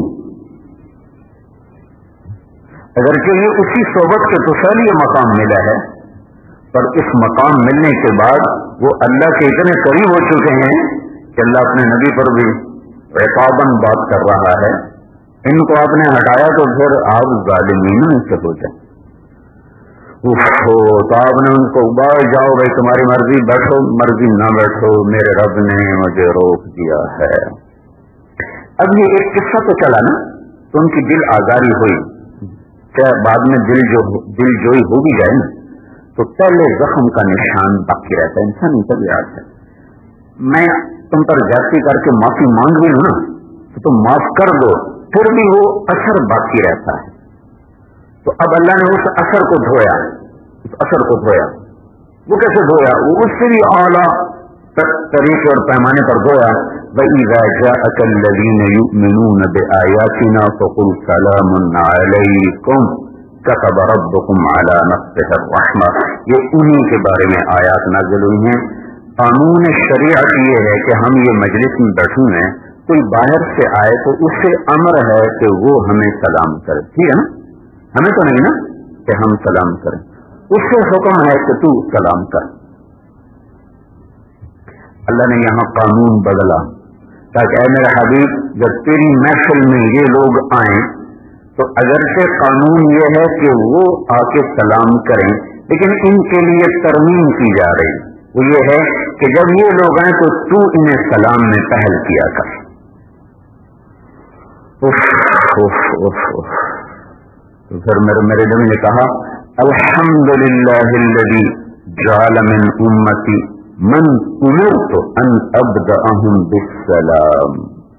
اگرچہ یہ اسی صحبت کے توسل یہ مقام ملا ہے، پر اس مقام ملنے کے بعد وہ اللہ کے اتنے قریب ہو چکے ہیں کہ اللہ اپنے نبی پر بھی عقاباً بات کر رہا ہے. ان کو آپ نے ہٹایا تو پھر آپ ظالمین میں سے ہو جائیں. تو آپ نے ان کو باہر جاؤ بھائی تمہاری مرضی، بیٹھو مرضی نہ بیٹھو، میرے رب نے مجھے روک دیا ہے. اب یہ ایک قصہ تو چلا نا، تو ان کی دل آزاری ہوئی. کیا بعد میں دل جو دل جوئی ہو بھی جائے نا تو پہلے زخم کا نشان باقی رہتا ہے. انسان ان سب یاد ہے. میں تم پر جاتی کر کے معافی مانگ بھی ہوں نا تو تم معاف کر دو، پھر بھی وہ اثر باقی رہتا ہے. تو اب اللہ نے اس اثر کو دھویا، اس اثر کو دھویا. وہ کیسے دھویا؟ وہ اس سے بھی اعلیٰ طریقے اور پیمانے پر دھویا. وَإِذَا جَاءَكَ الَّذِينَ يُؤْمِنُونَ بِآيَاتِنَا فَقُلْ سَلَامٌ عَلَيْكُمْ كَتَبَ رَبُّكُمْ عَلَى نَفْسِهِ الرَّحْمَةَ. یہ انہی کے بارے میں آیات نازل ہوئی ہیں. قانون شریعت یہ ہے کہ ہم یہ مجلس میں بیٹھے ہیں، کوئی باہر سے آئے تو اس سے امر ہے کہ وہ ہمیں سلام کرے. ٹھیک ہے نا؟ ہمیں تو نہیں نا کہ ہم سلام کریں، اس سے حکم ہے کہ تو سلام کر. اللہ نے یہاں قانون بدلا تاکہ اے میرے حبیب جب تیری محفل میں یہ لوگ آئیں تو اگرچہ قانون یہ ہے کہ وہ آ کے سلام کریں، لیکن ان کے لیے ترمیم کی جا رہی. وہ یہ ہے کہ جب یہ لوگ آئیں تو تو انہیں سلام میں پہل کیا کر. اف اف اف اف. تو پھر میرے میرے نبی نے کہا الحمدللہ الذی جعل من امتی من امرت ان ابدأہم بالسلام.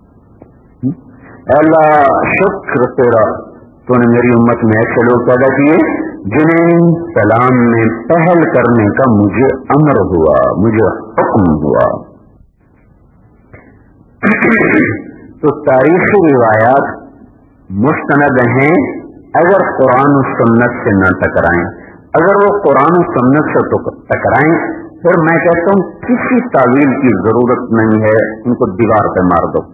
اللہ شکر تیرا، تو نے میری امت میں ایسے لوگ پیدا کیے جنہیں سلام میں پہل کرنے کا مجھے امر ہوا، مجھے حکم ہوا. تو تاریخی روایات مستند ہیں اگر قرآن و سنت سے نہ ٹکرائیں. اگر وہ قرآن و سنت سے ٹکرائیں پھر میں کہتا ہوں کسی تعویل کی ضرورت نہیں ہے، ان کو دیوار پہ مار دو.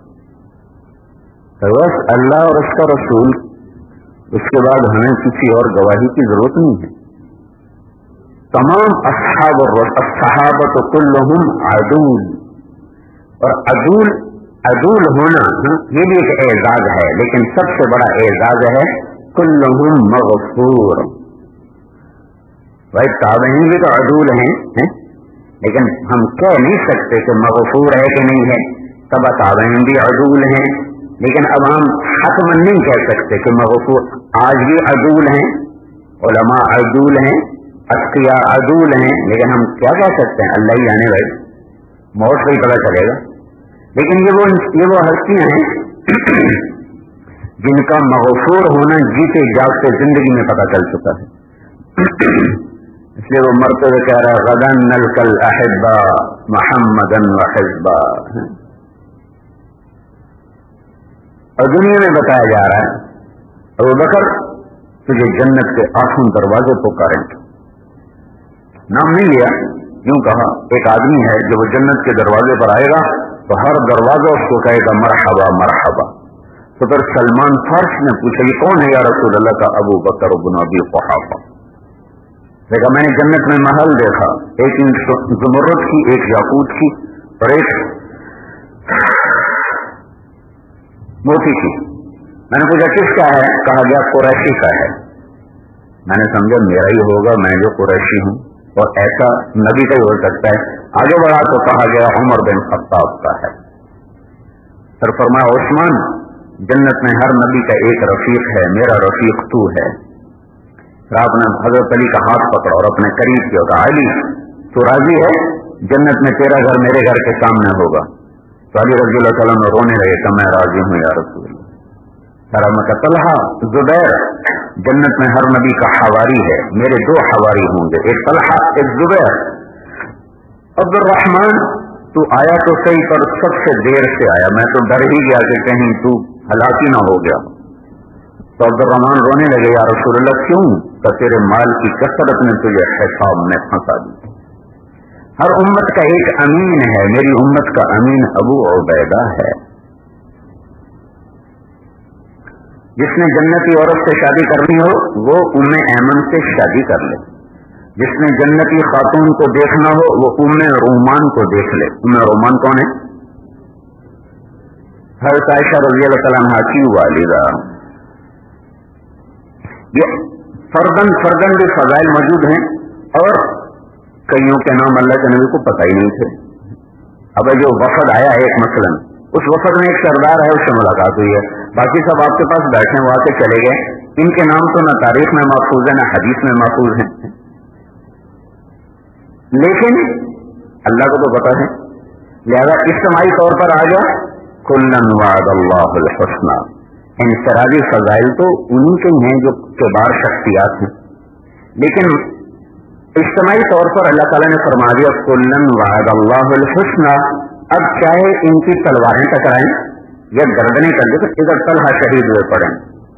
بس اللہ اور اس کا رسول، اس کے بعد ہمیں کسی اور گواہی کی ضرورت نہیں ہے. تمام اصحاب الصحابۃ کلہم عدول، اور عدول عدول ہونا یہ بھی ایک اعزاز ہے، لیکن سب سے بڑا اعزاز ہے کلہم مغفور. بھائی تابعین بھی تو عدول ہیں، لیکن ہم کہہ نہیں سکتے کہ مغفور ہے کہ نہیں ہے. تبع تابعین بھی عدول ہیں، لیکن اب ہم حتماً نہیں کہہ سکتے کہ مغفور. آج بھی عدول ہیں उलमा अदूल हैं, अत्किया अदूल हैं, लेकिन हम क्या कह सकते हैं, अल्लाह ही जाने भाई, मौत से ही पता चलेगा। लेकिन ये वो ये वो हस्तियां हैं जिनका मगफूर होना जीते जागते जिंदगी में पता चल चुका है। इसलिए वो मरते हुए कह रहा है गदन नलकल अहिब्बा मुहम्मदन व हिज़्बा। और दुनिया में बताया जा रहा है अबू बकर तुझे जन्नत के आठों दरवाजे पुकारेंगे। नाम नहीं लिया, यूं कहा एक आदमी है जो वो जन्नत के दरवाजे पर आएगा तो हर दरवाजा उसको कहेगा मरहबा मरहबा। तो फिर सलमान फारसी ने पूछा ये कौन है या रसूल अल्लाह का? अबू बकर इब्न अबी कुहाफा। देखा मैंने जन्नत में महल देखा, एक ज़ुमरुद की, एक याकूत की और एक मोती की। मैंने पूछा किसका है? कहा गया कुरैशी का है। मैंने समझा मेरा ही होगा, मैं जो कुरैशी हूं, और ऐसा नबी का ही हो सकता है। आगे बढ़ा तो कहा गया उमर बिन खत्ताब का है। फिर फरमाया उस्मान जन्नत में हर नबी का एक रफीक है, मेरा रफीक तू है। फिर आपने हजरत अली का हाथ पकड़ा और अपने करीब किया, कहा अली तू राजी है? जन्नत में तेरा घर मेरे घर के सामने होगा। तो अली रज़ी अल्लाह तआला अन्हु रोने लगे कि मैं राजी हूं या रसूल। का तलहा जुबैर जन्नत में हर नबी का हवारी है, मेरे दो हवारी होंगे, एक तलहा एक जुबैर। अब्दुर्रहमान तू आया तो सही पर सबसे देर से आया, मैं तो डर ही गया कि कहीं तू हलाकी ना हो गया। तो अब्दुर्रहमान रोने लगे या रसूलल्लाह क्यों? तो तेरे माल की कसरत ने तुझे हिसाब में फंसा दी। हर उम्मत का एक अमीन है, मेरी उम्मत का अमीन अबू उबैदा है। जिसने जन्नती औरत से शादी करनी हो वो उम्मे ऐमन से शादी कर ले, जिसने जन्नती खातून को देखना हो वो उम्मे रोमान को देख ले। उम्मे रोमान कौन है? हज़रत आयशा रज़ी अल्लाह तआला अन्हा की वालिदा। ये फर्दन फर्दन भी फजाइल मौजूद हैं और कईयों के नाम अल्लाह के नबी को पता ही नहीं थे। अब जो वफद आया है एक मसलन, उस वफद में एक सरदार है, उससे मुलाकात हुई है, बाकी सब आपके पास बैठे वहां से चले गए, इनके नाम तो न तारीख में महफूज है न हदीस में महफूज है, लेकिन अल्लाह को तो पता है। लिहाजा इज्तिमाई तौर पर आ गया कुल्लन वअदल्लाहुल हुस्ना। इंफरादी फजाइल तो उन्हीं के हैं जो किबार शख्सियात हैं, लेकिन इज्तिमाई तौर पर अल्लाह ताला ने फरमा दिया कुल्लन वअदल्लाहुल हुस्ना। अब चाहे इनकी तलवारें टकराएं या गर्दनें कर दे, तो इधर तलहा शहीद हुए पड़े,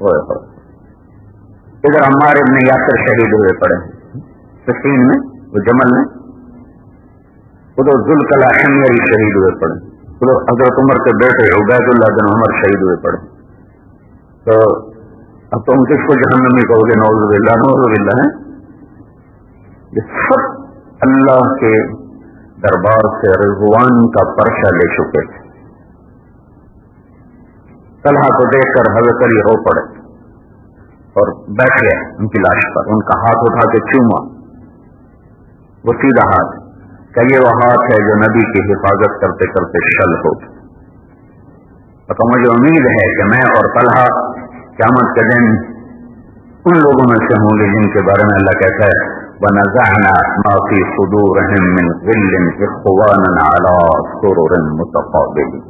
इधर अम्मार इब्न यासिर शहीद हुए पड़े सिफ़ीन में, वो जमल में, उधर जुल्कला हिम्यरी शहीद हुए पड़े, उधर हजरत उमर के बेटे उबैदुल्लाह बिन उमर शहीद हुए पड़े। तो अब तुम किसको जहन्नमी कहोगे? नौज़ुबिल्लाह नौज़ुबिल्लाह है। ये सब अल्लाह के दरबार से रिज़वान का पर्चा ले चुके थे। तलहा को देखकर हज़रत अली रो पड़े और बैठ गए उनकी लाश पर, उनका हाथ उठा के चूमा, वो सीधा हाथ, क्या ये वो हाथ है जो नबी की हिफाजत करते करते शल हो। तो मुझे उम्मीद है कि मैं और तलहा क़यामत के दिन उन लोगों में से होंगे जिनके बारे में अल्लाह कहता है वनज़अना मा फी सुदूरिहिम मिन ग़िल्लिन इख़्वानन अला सुरुरिन मुतक़ाबिलिन।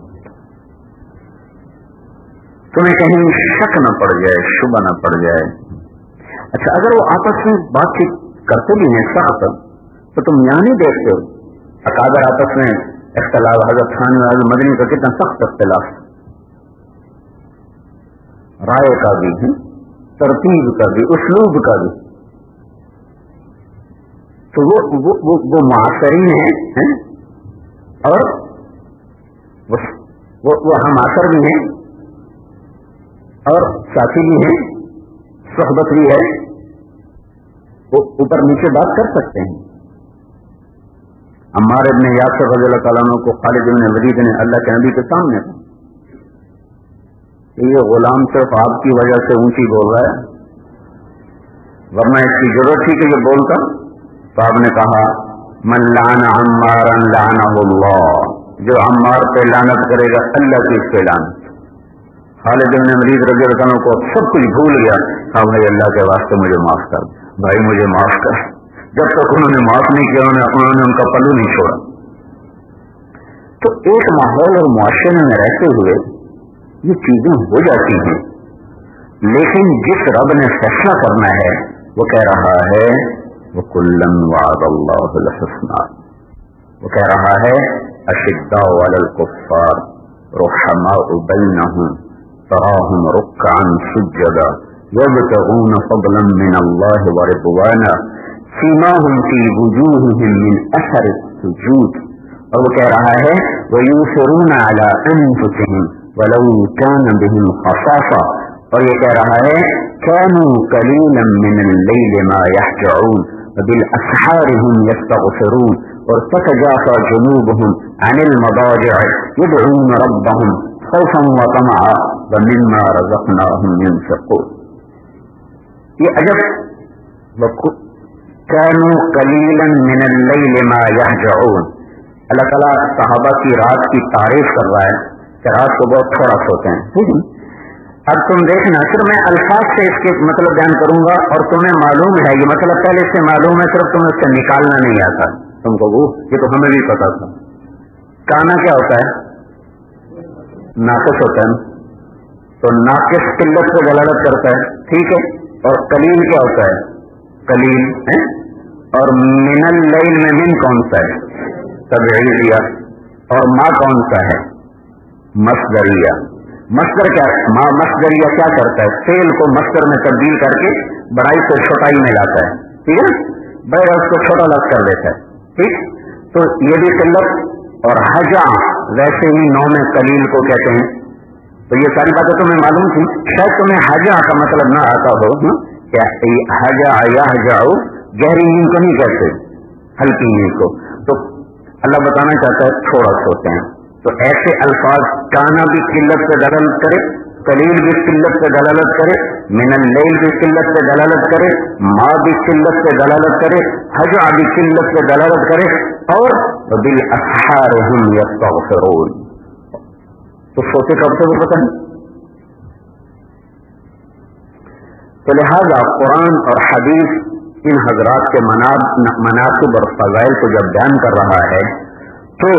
तुम्हें कहीं शक न पड़ जाए, शुबा न पड़ जाए। अच्छा, अगर वो आपस में बातचीत करते भी हैं सख्त, तो तुम यहाँ नहीं देखते हो अकादर आपस में इख्तिलाफ, हज़रत थानवी हज़रत मदनी का कितना सख्त इख्तिलाफ, राय का भी है, तरतीब का भी, उसलूब का भी। तो वो वो वो, वो मुआसरीन है, है और वो वो, वो हम आसर भी हैं और साथी भी हैं, सोहबत भी है, वो ऊपर नीचे बात कर सकते हैं। अम्मार इब्न यासिर रज़ियल्लाहु ताला अन्हु को खालिद इब्न वलीद ने अल्लाह के नबी के सामने कहा ये गुलाम सिर्फ आपकी वजह से ऊंची बोल रहा है, वरना इसकी जरूरत थी कि ये बोलता। तो आपने कहा मन लाना अम्मारन लानहुल्लाह, जो अम्मार पे लानत करेगा अल्लाह की उससे लानत। खालिद इब्न वलीद रज़ियल्लाहु अन्हु को सब कुछ भूल गया, हाँ भाई अल्लाह के वास्ते मुझे माफ कर दे। بھائی مجھے معاف کر. جب تک انہوں نے معاف نہیں کیا انہوں نے ان کا پلو نہیں چھوڑا. تو ایک ماحول اور معاشرے میں رہتے ہوئے یہ چیزیں ہو جاتی ہیں، لیکن جس رب نے فیصلہ کرنا ہے وہ کہہ رہا ہے وَكُلًّا وَعَدَ اللَّهُ الْحُسْنَىٰ. وہ کہہ رہا ہے أَشِدَّاءُ عَلَى الْكُفَّارِ رُحَمَاءُ بَيْنَهُمْ تَرَاهُمْ رُكَّعًا سُجَّدًا يَبْتَغُونَ فَضْلًا مِّنَ اللَّهِ وَرِضْوَانًا سِيمَاهُمْ فِي وُجُوهِهِم مِّنْ أَثَرِ السُّجُودِ. اور وہ کہہ رہا ہے وَيُؤْثِرُونَ عَلَىٰ أَنفُسِهِمْ وَلَوْ كَانَ بِهِمْ خَصَاصَةٌ. اور یہ کہہ رہا ہے كَانُوا قَلِيلًا مِّنَ اللَّيْلِ مَا يَهْجَعُونَ وَبِالْأَسْحَارِ هُمْ يَسْتَغْفِرُونَ. اور تتجافى جنوبهم عن المضاجع يدعون ربهم خوفا وطمعا ومما رزقناهم ينفقون. یہ عجب كانوا قليلا من الليل ما يهجعون. اللہ تعالیٰ صحابہ کی رات کی تعریف کر رہا ہے کہ رات کو بہت تھوڑا سوتے ہیں. اب تم دیکھنا صرف میں الفاظ سے اس کے مطلب بیان کروں گا اور تمہیں معلوم ہے یہ مطلب پہلے سے معلوم ہے، صرف تمہیں اس سے نکالنا نہیں آتا. تم کو وہ یہ تو ہمیں بھی پتا تھا. کانا کیا ہوتا ہے؟ ناقص ہوتا ہے. تو ناقص قلت سے دلالت کرتا ہے، ٹھیک ہے. اور قلیل کیا ہوتا ہے؟ قلیل ہے. اور من اللیل میں من کون سا ہے؟ تبعیضیہ. اور ما کون سا ہے؟ مصدریہ. مصدر کیا ما مصدریہ کیا کرتا ہے؟ فعل کو مصدر میں تبدیل کر کے بڑائی سے چھوٹائی میں لاتا ہے، ٹھیک ہے. بڑے اس کو چھوٹا لگ کر دیتا ہے، ٹھیک. تو یہ بھی قلت. اور حجا ویسے ہی نو میں قلیل کو کہتے ہیں. تو یہ ساری باتیں تمہیں معلوم تھی. شاید تمہیں حجا کا مطلب نہ آتا ہو. کیا حجا یا حجاؤ گہری نیند کو نہیں کہتے، ہلکی نیند کو. تو اللہ بتانا چاہتا ہے تھوڑا سوتے ہیں. تو ایسے الفاظ کانا بھی قلت سے دلالت کرے، قلیل بھی قلت سے دلالت کرے، من اللیل بھی قلت سے دلالت کرے، ما بھی قلت سے دلالت کرے، حجا بھی قلت سے دلالت کرے، اور بالاسحار هم یستغفرون. تو سوتے کب سے وہ پتہ نہیں. تو لہذا قرآن اور حدیث ان حضرات کے مناقب اور فضائل کو جب بیان کر رہا ہے تو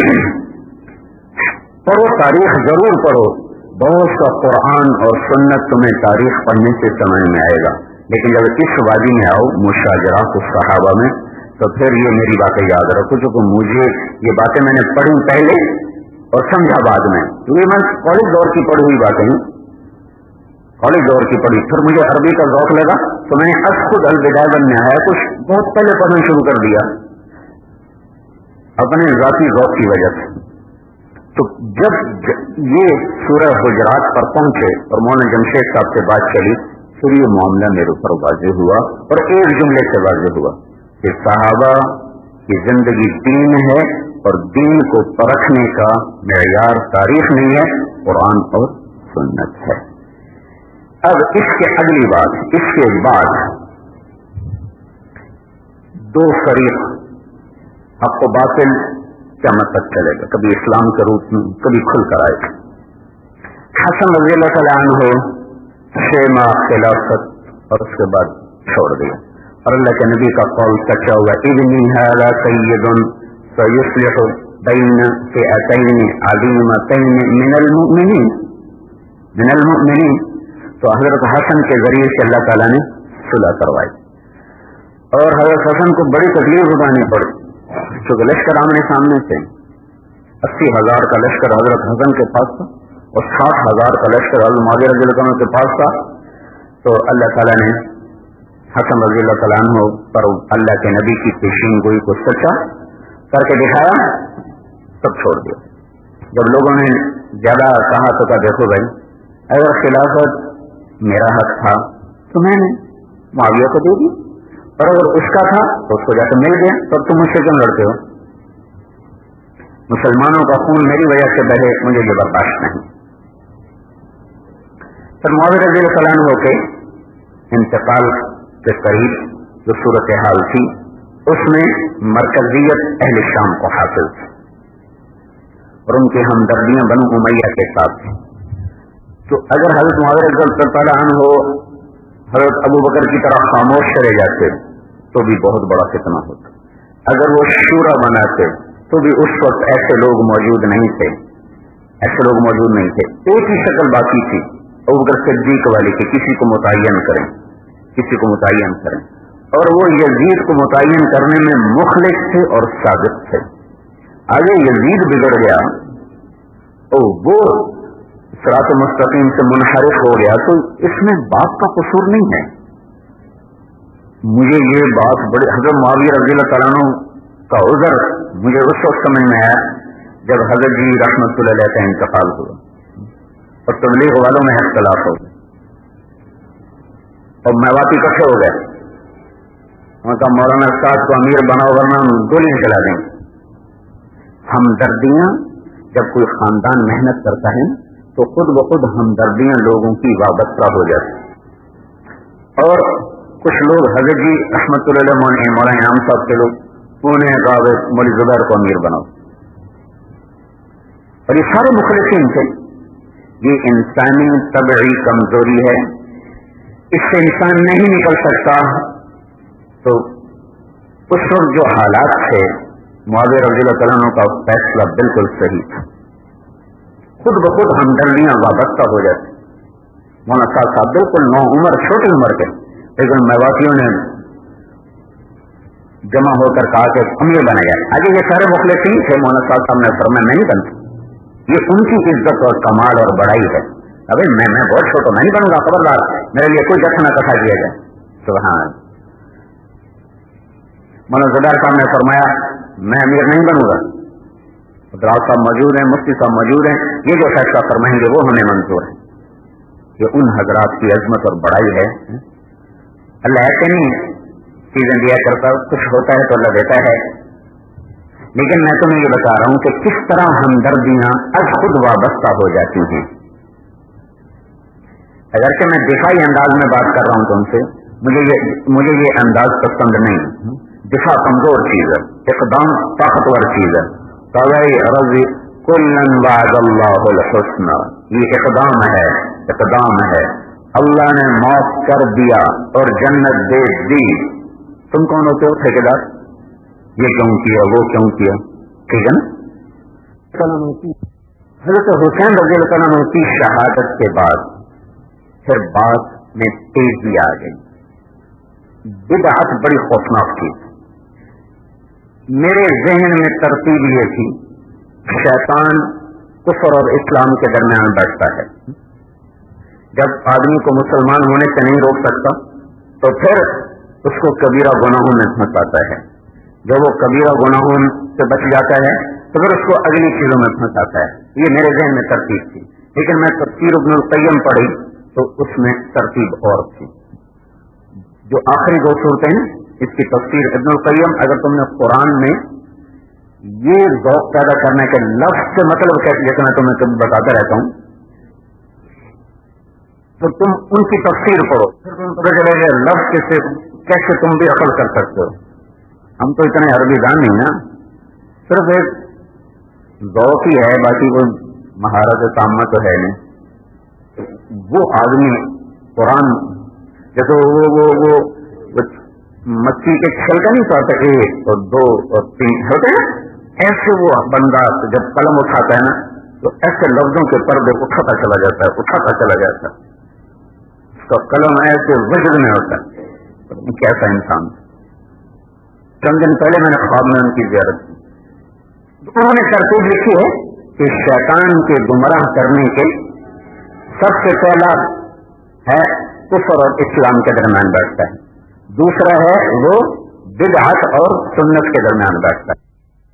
پڑھو تاریخ ضرور پڑھو. بہت سا قرآن اور سنت تمہیں تاریخ پڑھنے سے سمجھ میں آئے گا، لیکن جب اس وادی میں آؤ مشاجرات الصحابہ میں تو پھر یہ میری باتیں یاد رکھو، جو کہ مجھے یہ باتیں میں نے پڑھی پہلے اور سمجھا بعد میں. یہ میں کالج دور کی پڑھی ہوئی باتیں ہیں، کالج دور کی پڑھی. پھر مجھے عربی کا ذوق لگا تو میں نے از خود البدایہ والنہایہ کچھ بہت پہلے پڑھنا شروع کر دیا اپنے ذاتی ذوق کی وجہ سے. تو جب یہ سورہ حجرات پر پہنچے اور مولانا جمشید صاحب سے بات چلی پھر یہ معاملہ میرے اوپر واضح ہوا اور ایک جملے سے واضح ہوا کہ صحابہ کی زندگی دین ہے اور دین کو پرکھنے کا معیار تاریخ نہیں ہے، قرآن اور سنت ہے. اب اس کے اگلی بات، اس کے بعد دو فریق آپ کو باطل قیامت تک چلے گا، کبھی اسلام کے روپ میں کبھی کھل کر آئے گا. حسن رضی اللہ تعالیٰ عنہ چھ ماہ خلافت اور اس کے بعد چھوڑ دیا اور اللہ کے نبی کا قول سچا ہوا ابنی ھذا سید سیصلح بین فئتین عظیمتین من المؤمنین من المؤمنین. تو حضرت حسن کے ذریعے سے اللہ تعالیٰ نے صلح کروائی اور حضرت حسن کو بڑی تکلیف اٹھانی پڑی کیونکہ لشکر آمنے سامنے سے اسی ہزار کا لشکر حضرت حسن کے پاس تھا اور ساٹھ ہزار کا لشکر حضرت معاویہ رضی اللہ عنہ کے پاس تھا. تو اللہ تعالیٰ نے حسن رضی اللہ تعالیٰ عنہ پر اللہ کے نبی کی پیشین گوئی کو سچا کر کے دکھایا، سب چھوڑ دیا. جب لوگوں نے زیادہ کہا تو کہا دیکھو بھائی اگر خلافت میرا حق تھا تو میں نے معاویہ کو دے دی، اور اگر اس کا تھا تو اس کو جا کے مل گیا، تب تم مجھ سے کیوں لڑتے ہو؟ مسلمانوں کا خون میری وجہ سے بہے، مجھے یہ برداشت نہیں. پھر معاویہ رضی اللہ عنہ کے انتقال کے قریب جو صورتحال تھی اس میں مرکزیت اہل شام کو حاصل تھی اور ان کی ہمدردیاں بنو امیہ کے ساتھ تھیں. تو اگر حضرت معاویہ رضی اللہ عنہ حضرت ابو بکر کی طرح خاموش چلے جاتے تو بھی بہت بڑا فتنہ ہوتا. اگر وہ شورا بناتے تو بھی اس وقت ایسے لوگ موجود نہیں تھے ایسے لوگ موجود نہیں تھے. ایک ہی شکل باقی تھی ابو بکر صدیق والی کہ کسی کو متعین کریں کسی کو متعین کریں اور وہ یزید کو متعین کرنے میں مخلص تھے اور صادق تھے. آگے یزید بگڑ گیا او وہ صراط مستقیم سے منحرف ہو گیا تو اس میں باپ کا قصور نہیں ہے. مجھے یہ بات بڑی حضرت معاویہ رضی اللہ تعالیٰ عنہ کا عذر مجھے اس وقت سمجھ میں آیا جب حضرت جی رحمت اللہ علیہ کا انتقال ہوا اور تبلیغ والوں میں اختلاف ہو گیا اور میواتی کٹھے ہو گئے. وہاں کا مولانا استاد کو امیر بناؤ ورنہ گولیاں چلا دیں. ہمدردیاں جب کوئی خاندان محنت کرتا ہے تو خود بخود ہمدردیاں لوگوں کی وابستہ ہو جاتی اور کچھ لوگ حضرت جی رحمت اللہ علیہ مولانا انعام صاحب کے لوگ پونے غاب مولی زبیر کو امیر بناؤ اور یہ سارے مخلصین تھے. یہ انسانی طبعی کمزوری ہے اس سے انسان نہیں نکل سکتا. تو اس وقت جو حالات تھے معاویہ رضی اللہ تعالیٰ عنہ کا فیصلہ بالکل صحیح تھا. خود بخود ہمدردیاں وابستہ ہو جاتی. مولانا صاحب صاحب بالکل نو عمر چھوٹی عمر کے لیکن میواتیوں نے جمع ہو کر کہا کہ امیر بنا جائے. آگے یہ سارے مخلصین تھے. مولانا صاحب صاحب نے فرمایا میں نہیں بنتا. یہ ان کی عزت اور کمال اور بڑائی ہے. ابھی میں میں بہت چھوٹا میں نہیں بنوں گا خبردار میرے لیے کوئی جتنا کٹھا کیا جائے. سبحان. مولانا زبیر صاحب نے فرمایا میں امیر نہیں بنوں گا. دراز صاحب موجود ہیں مفتی صاحب موجود ہیں یہ جو فیصلہ فرمائیں گے وہ ہمیں منظور ہے. یہ ان حضرات کی عظمت اور بڑائی ہے. اللہ ایسے نہیں چیزیں دیا کرتا کچھ ہوتا ہے تو اللہ دیتا ہے. لیکن میں تمہیں یہ بتا رہا ہوں کہ کس طرح ہمدردیاں از خود وابستہ ہو جاتی ہیں. اگرچہ میں دفاعی انداز میں بات کر رہا ہوں تم سے مجھے یہ مجھے یہ انداز پسند نہیں. دفاع کمزور چیز ہے اقدام طاقتور چیز ہے. رضی کلن وعد اللہ الحسنى یہ اقدام ہے اقدام ہے. اللہ نے معاف کر دیا اور جنت دے دی. تم کون ہوتے ہو ٹھیکیدار؟ یہ کیوں کیا وہ کیوں کیا ٹھیک ہے نا. حضرت حسین رضی اللہ عنہ کی شہادت کے بعد پھر بات میں تیزی آ گئی. بدعت بڑی خوفناک تھی. میرے ذہن میں ترتیب یہ تھی شیطان کفر اور اسلام کے درمیان بیٹھتا ہے. جب آدمی کو مسلمان ہونے سے نہیں روک سکتا تو پھر اس کو کبیرہ گناہوں میں پھنساتا ہے. جب وہ کبیرہ گناہوں سے بچ جاتا ہے تو پھر اس کو اگلی چیزوں میں پھنساتا ہے. یہ میرے ذہن میں ترتیب تھی. لیکن میں تفسیر ابن القیم پڑھی تو اس میں ترتیب اور تھی. جو آخری دو صورتیں ہیں اس کی تفسیر ابن القیم اگر تم نے قرآن میں یہ ذوق پیدا کرنا ہے کہ لفظ سے مطلب کیسے جیسے میں تمہیں تم بتاتا رہتا ہوں تو تم ان کی تفسیر پڑھو پھر تم پتہ چلے گا لفظ کیسے کیسے تم بھی عقل کر سکتے ہو. ہم تو اتنے عربی دان نہیں نا صرف ایک ذوق ہی ہے باقی کوئی مہارت تامہ تو ہے نہیں. وہ آدمی قرآن جیسے وہ وہ وہ مچھی کے چھلکا نہیں پاتا ایک اور دو اور تین ہوتے ہیں ایسے وہ بندہ جب قلم اٹھاتا ہے نا تو ایسے لفظوں کے پردے اٹھاتا چلا جاتا ہے اٹھاتا چلا جاتا ہے. اس کا قلم ایسے وجد میں ہوتا ہے. کیسا انسان. چند دن پہلے میں نے خواب میں ان کی زیارت کی. انہوں نے ترتیب لکھی ہے کہ شیطان کے گمراہ کرنے کے سب سے پہلا ہے کفر اور اسلام کے درمیان بیٹھتا ہے. دوسرا ہے وہ بدعت اور سنت کے درمیان بیٹھتا ہے.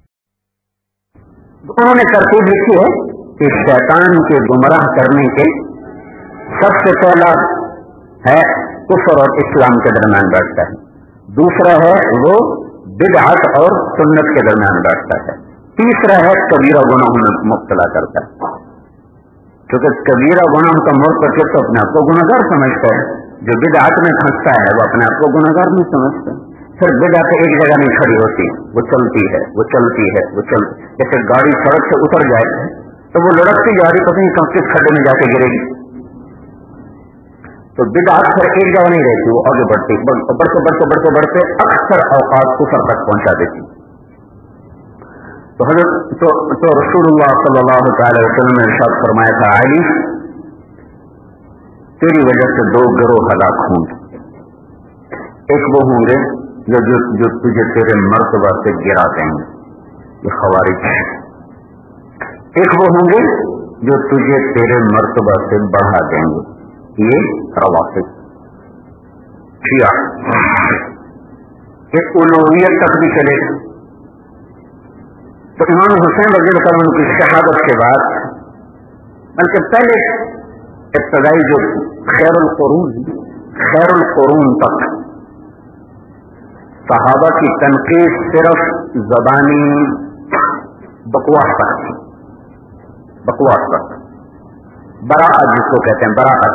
انہوں نے ترتیب لکھی ہے کہ شیطان کے گمراہ کرنے کے سب سے پہلا ہے کفر اور اسلام کے درمیان بیٹھتا ہے. دوسرا ہے وہ بدعت اور سنت کے درمیان بیٹھتا ہے. تیسرا ہے کبیرہ گناہوں میں مبتلا کرتا ہے. کیونکہ کبیرہ گناہ کا مرتکب تو اپنے آپ کو گناہگار سمجھتا ہے. جو بدعت میں پھنستا ہے وہ اپنے آپ کو گناہگار نہیں سمجھتا. پھر بدعت ایک جگہ نہیں کھڑی ہوتی وہ چلتی ہے وہ چلتی ہے وہ چلتی. جیسے گاڑی سڑک سے اتر جائے تو وہ لڑکتی جا رہی پتہ نہیں کس کھڈے میں جا کے گرے گی. تو بدعت پھر ایک جگہ نہیں رہتی، وہ آگے بڑھتی بڑھتے بڑھتے بڑھتے بڑھتے اکثر اوقات کفر تک پہنچا دیتی. تو حضرت تو, تو رسول اللہ صلی اللہ تعالی وسلم نے ارشاد فرمایا تھا، علی تیری وجہ سے دو گروہ ہلاک ہوں گے. ایک وہ ہوں گے جو جو, جو تجھے تیرے مرتبہ سے گرا دیں گے، یہ خوارج. ایک وہ ہوں گے جو تجھے تیرے مرتبہ سے بڑھا دیں گے، یہ روافض شیعہ. ایک الوہیت تک بھی چلے گا. تو امام حسین رضی اللہ عنہ کی شہادت کے بعد، بلکہ پہلے ابتدائی جو خیر القرون خیر القرون تک صحابہ کی تنقید صرف زبانی بکواس تک تھی. بکواس تک براعت جس کو کہتے ہیں، براعت.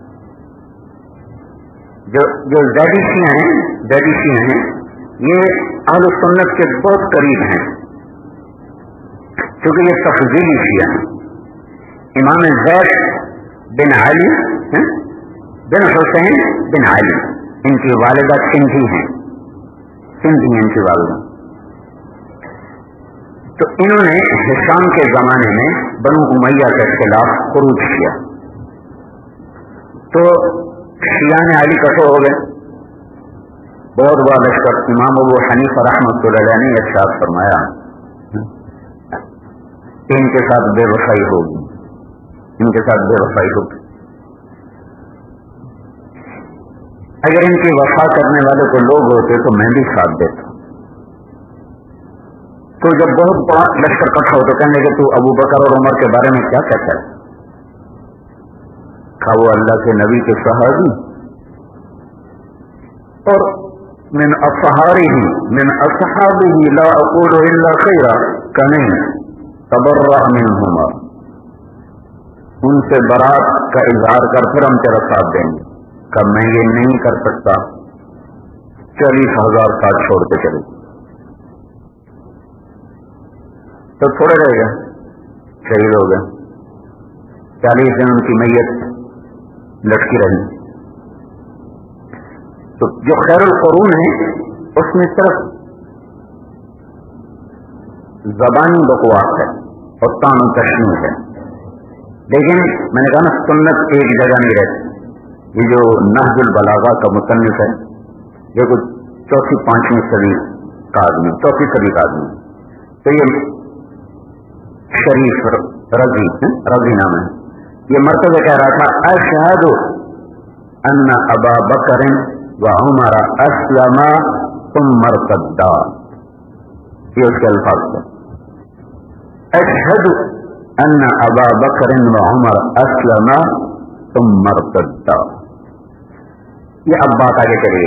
جو جو زیدی شیعہ ہیں زیدی شیعہ ہیں یہ اہل سنت کے بہت قریب ہیں، کیونکہ یہ تفضیلی شیعہ ہیں. امام زید بن علی بن حسین بن علی، ان کی والدہ سندھی ہیں، سندھی ہیں ان کی والدہ. تو انہوں نے ہشام کے زمانے میں بنو امیہ کے خلاف خروج کیا. تو شیعہ علی کٹو ہو گئے، بہت بڑا لشکر. امام ابو حنیفہ رحمۃ اللہ علیہ نے ارشاد فرمایا کہ ان کے ساتھ بے وفائی ہوگی، ان کے ساتھ بے وفائی ہوگی. اگر ان کی وفا کرنے والے کو لوگ ہوتے تو میں بھی ساتھ دیتا. تو جب بہت بڑا لشکر اکٹھا ہو تو کہنے کہ تو ابو بکر اور عمر کے بارے میں کیا کہتا ہے؟ کہا وہ اللہ کے نبی کے صحابی اور من اصحابہ من اصحابہ لا اقول الا خیرا، کہ نہیں تبرأ منہما، ان سے برات کا اظہار کر پھر ہم تیرا ساتھ دیں گے. کہ میں یہ نہیں کر سکتا، چالیس ہزار ساتھ چھوڑ کے چلے. تو تھوڑے رہ گئے، شہید ہو گئے. چالیس دن ان کی میت لٹکی رہی. تو جو خیر القرون ہے اس میں صرف زبانی بکواس ہے اور تان و تشنیع ہے. لیکن میں نے کہا نا سنت ایک جگہ نہیں رہتی. یہ جو نہج البلاغہ کا مصنف ہے یہ کچھ چوتھی پانچویں صدی کا آدمی، چوتھی صدی کا آدمی. تو یہ شریف رضی رضی نام ہے. یہ مرتبہ کہہ رہا تھا اشہد ان ابا بکر و عمر اسلما ثم ارتدا، یہ اس کے الفاظ تھے. اشہد ان ابا بکر و عمر اسلما ثم ارتدا. یہ اب بات آگے چلیے.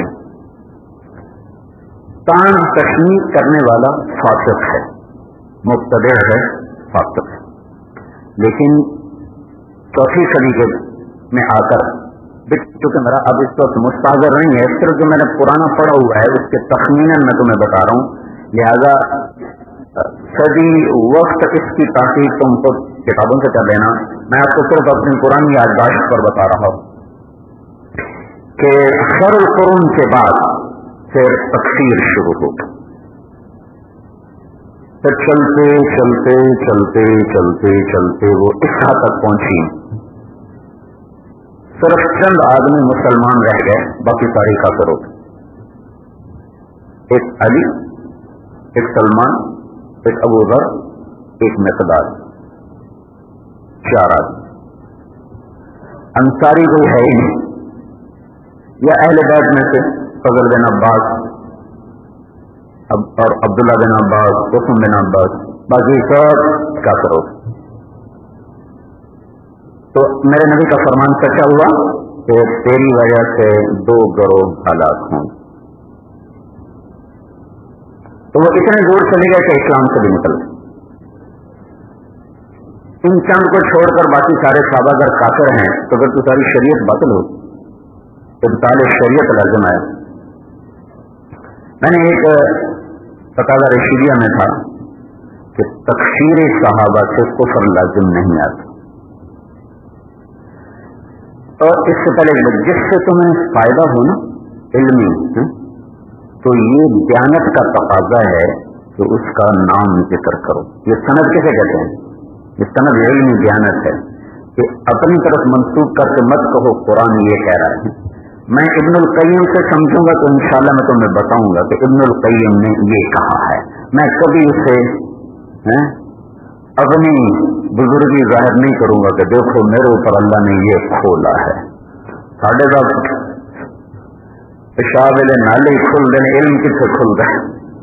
تان تشنیع کرنے والا فاسق ہے، مبتدع ہے، فاسق ہے. لیکن چوتھی صدی کے میں آ کر، چونکہ میرا اب اس وقت مستحضر نہیں ہے، صرف جو میں نے پرانا پڑھا ہوا ہے اس کے تخمیناً میں تمہیں بتا رہا ہوں، لہذا صدی وقت اس کی تحقیق تم کو کتابوں سے کر لینا. میں آپ کو صرف اپنی پرانی یادداشت پر بتا رہا ہوں کہ خیر القرون کے بعد پھر تکفیر شروع ہو. پھر چلتے چلتے چلتے چلتے چلتے وہ اس حد تک پہنچی صرف چند آدمی مسلمان رہ گئے، باقی ساری کافر ہو گئے. ایک علی، ایک سلمان، ایک ابو ذر، ایک مقداد، چار آدمی. انصاری کوئی ہے ہی نہیں، یا اہل بیت میں سے فضل بن عباس اور عبداللہ بن عباس، قسم بن عباس، باقی سب کافر ہو. تو میرے نبی کا فرمان سچا ہوا کہ تیری وجہ سے دو گروہ ہلاک ہوں. تو وہ اتنے دور چلے گئے کہ اسلام سے بھی نکل گئے. ان چند کو چھوڑ کر باقی سارے صحابہ اگر کافر ہیں تو پھر تو ساری شریعت باطل ہوگی، ابطال شریعت لازم آیا. میں نے ایک تقاضا رشیدیہ میں تھا کہ تکفیر صحابہ سے کفر لازم نہیں آتا. اور اس سے پہلے جس سے تمہیں فائدہ ہو نا علمی ہے؟ تو یہ دیانت کا تقاضا ہے کہ اس کا نام ذکر کرو. یہ سند کسے کہتے ہیں؟ یہ سند علمی دیانت ہے کہ اپنی طرف منسوخ کر کے مت کہو قرآن یہ کہہ رہا ہے. میں ابن القیم سے سمجھوں گا تو انشاءاللہ میں تمہیں بتاؤں گا کہ ابن القیم نے یہ کہا ہے. میں کبھی اسے اپنی بزرگی ظاہر نہیں کروں گا کہ دیکھو میرے اوپر اللہ نے یہ کھولا ہے. ساڑھے دس پیشاب والے نالے کھل رہے، علم کتنے کھل رہے؟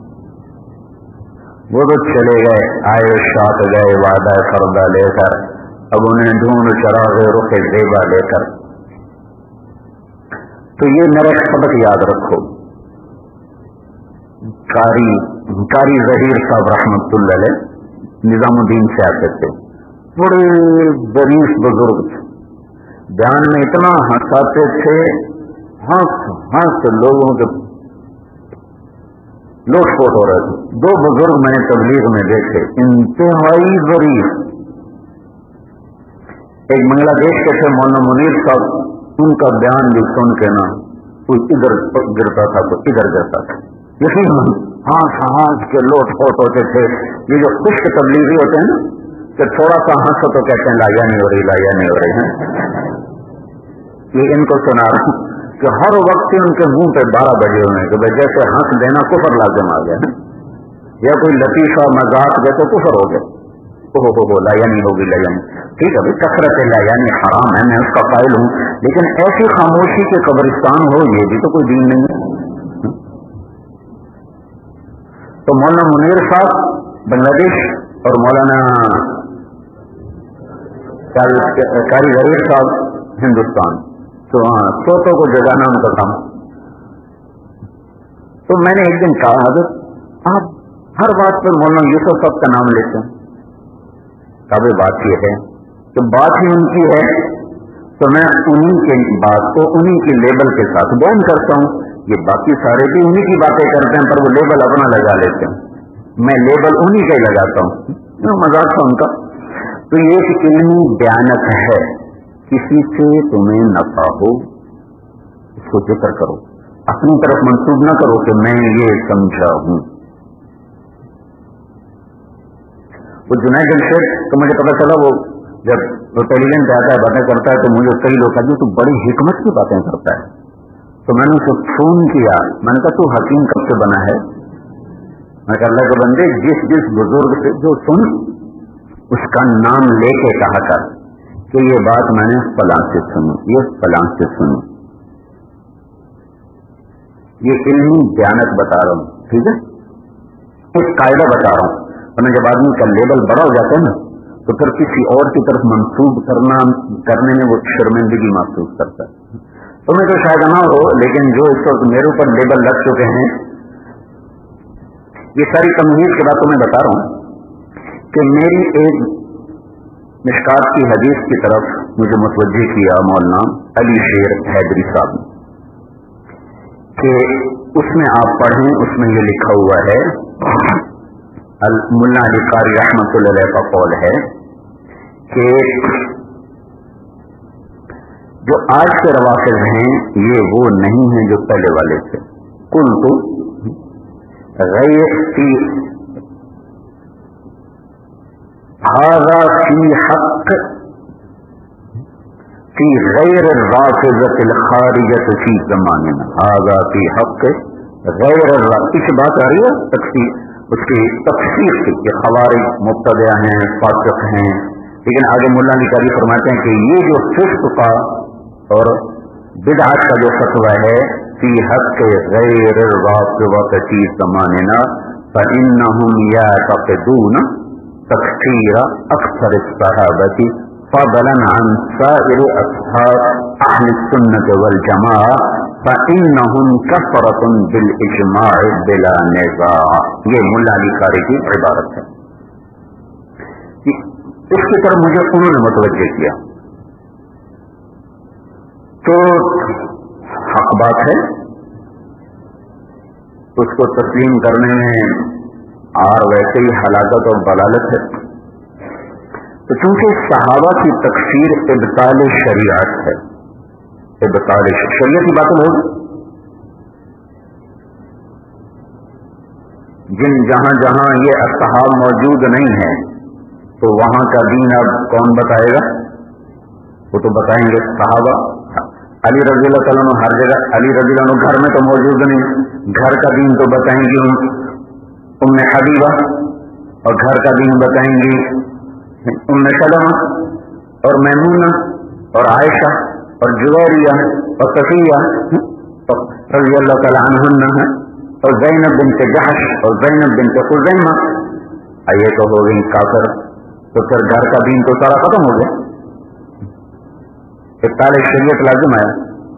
وہ تو چلے گئے، آئے شاط گئے وعدہ فردہ لے کر، اب انہیں ڈھونڈ چراغ رخ زیبا لے کر. تو یہ میرا سبق یاد رکھو. قاری قاری ظہیر صاحب رحمت اللہ علیہ نظام الدین سے آتے تھے، بڑے ظریف بزرگ تھے، بیان میں اتنا ہنساتے تھے، ہنس ہنس لوگوں کے لوٹ پوٹ ہو رہے تھے. دو بزرگ میں نے تبلیغ میں دیکھے انتہائی ظریف. ایک بنگلہ دیش کے تھے مولانا منیر صاحب، ان کا بیان بھی سن کے نا کوئی ادھر گرتا تھا تو ادھر گرتا تھا. یقین ہانس ہانس کے لوٹ پوٹ ہوتے تھے. یہ جو خشک تبلیغی ہوتے ہیں نا کہ تھوڑا سا ہنسو تو کہتے ہیں لایا نہیں ہو رہی لایا نہیں ہو رہی ہے. یہ ان کو سنا رہا ہوں کہ ہر وقت ان کے منہ پہ بارہ بجے ہوئے کہ بھائی جیسے ہنس دینا کفر لازم آ گیا ہے، یا کوئی لطیفہ مذاق جیسے کفر ہو گیا. ہو ہو ہو لایا نہیں ہوگی لایا نہیں. ٹھیک ہے بھائی کثرت لایا نہیں حرام ہے، میں اس کا قائل ہوں، لیکن ایسی خاموشی کے قبرستان ہو یہ بھی تو کوئی دین نہیں ہے. تو مولانا منیر صاحب بنگلہ دیش اور مولانا قاری ظہیر صاحب ہندوستان، تو ہاں سوتوں کو جگانا ان کا کام. تو میں نے ایک دن کہا حضرت آپ ہر بات پر مولانا یوسف صاحب کا نام لیتے ہیں. اب بات یہ ہے کہ بات ہی ان کی ہے تو میں انہی کے بات کو انہی کی لیبل کے ساتھ بیان کرتا ہوں. یہ باقی سارے بھی انہی کی باتیں کرتے ہیں پر وہ لیبل اپنا لگا لیتے ہیں، میں لیبل انہی کا ہی لگاتا ہوں. مذاق تھا ان کا. تو یہ ایک علمی بیانت ہے، کسی سے تمہیں نفع ہو اس کو ذکر کرو، اپنی طرف منسوب نہ کرو کہ میں یہ سمجھا ہوں. وہ جنید الشیخ تو مجھے پتا چلا وہ جب وہ ٹیلی ویژن پہ آتا ہے باتیں کرتا ہے تو مجھے کئی لوگ کہتے ہیں تو بڑی حکمت کی باتیں کرتا ہے. تو میں نے اسے فون کیا، میں نے کہا تو حکیم کب سے بنا ہے؟ میں کہا اللہ کے بندے جس جس بزرگ سے جو سن اس کا نام لے کے کہا کر کہ یہ بات میں نے فلاں سے سنی، یہ فلاں سے سنی. یہ علمی بیانت بتا رہا ہوں، ٹھیک ہے، ایک قاعدہ بتا رہا ہوں. ورنہ جب آدمی کا لیبل بڑا ہو جاتا ہے نا تو پھر کسی اور کی طرف منسوب کرنا کرنے میں وہ شرمندگی محسوس کرتا ہے. تمہیں تو شاید نہ ہو، لیکن جو اس وقت میرے اوپر لیبل لگ چکے ہیں، یہ ساری تمہید کے بعد تمہیں بتا رہا ہوں کہ میری ایک مشکات کی حدیث کی طرف مجھے متوجہ کیا مولانا علی شیر حیدری صاحب نے کہ اس میں آپ پڑھیں، اس میں یہ لکھا ہوا ہے، ملا علی قاری رحمۃ اللہ علیہ کا قول ہے کہ جو آج کے روافض ہیں یہ وہ نہیں ہیں جو پہلے والے تھے. کل تو غیر فی ھذا فی حق فی غیر الرافضۃ الخارجۃ فی زماننا، ھذا فی حق غیر الرافض. اس بات آ رہی ہے تفصیل اس کی تفصیل کی کہ خوارج مبتدع ہیں، فاسق ہیں، لیکن آگے مولا علی قاری فرماتے ہیں کہ یہ جو فسق کا اور بدعت کا جو فتویٰ ہے فی حق غیر الرافضۃ فی زماننا فإنهم يعتقدون تکفیر اکثر الصحابۃ فضلا عن سائر اصحاب اہل السنۃ والجماعہ فإنهم کفرۃ بالاجماع بلا نزاع. یہ مولا علی قاری کی عبارت ہے. اس کی طرف مجھے انہوں نے متوجہ کیا تو حق بات ہے، اس کو تسلیم کرنے میں اور ویسے ہی ہلاکت اور ضلالت ہے. تو چونکہ صحابہ کی تکفیر ابطال شریعت ہے، इब्ताल शरीयत की बातें होगी। जिन जहां जहां ये असहाब मौजूद नहीं है तो वहां का दीन अब कौन बताएगा? वो तो बताएंगे सहाबा। अली रज़ी अल्लाह तआला अन्हु हर जगह, अली रज़ी अल्लाह अन्हु घर में तो मौजूद नहीं, घर का दीन तो बताएंगी उम्मे हबीबा, और घर का दीन बताएंगी उम्मे सलमा और मैमूना और आयशा और जुवैरिया और सफिया रज़ी अल्लाह तआला अन्हुन्ना और ज़ैनब बिन्त जहश और ज़ैनब बिन्त खुज़ैमा। ये तो हो गई काफिर, तो फिर घर का दीन तो सारा खत्म हो गया। इब्ताल शरीयत लाजिम है।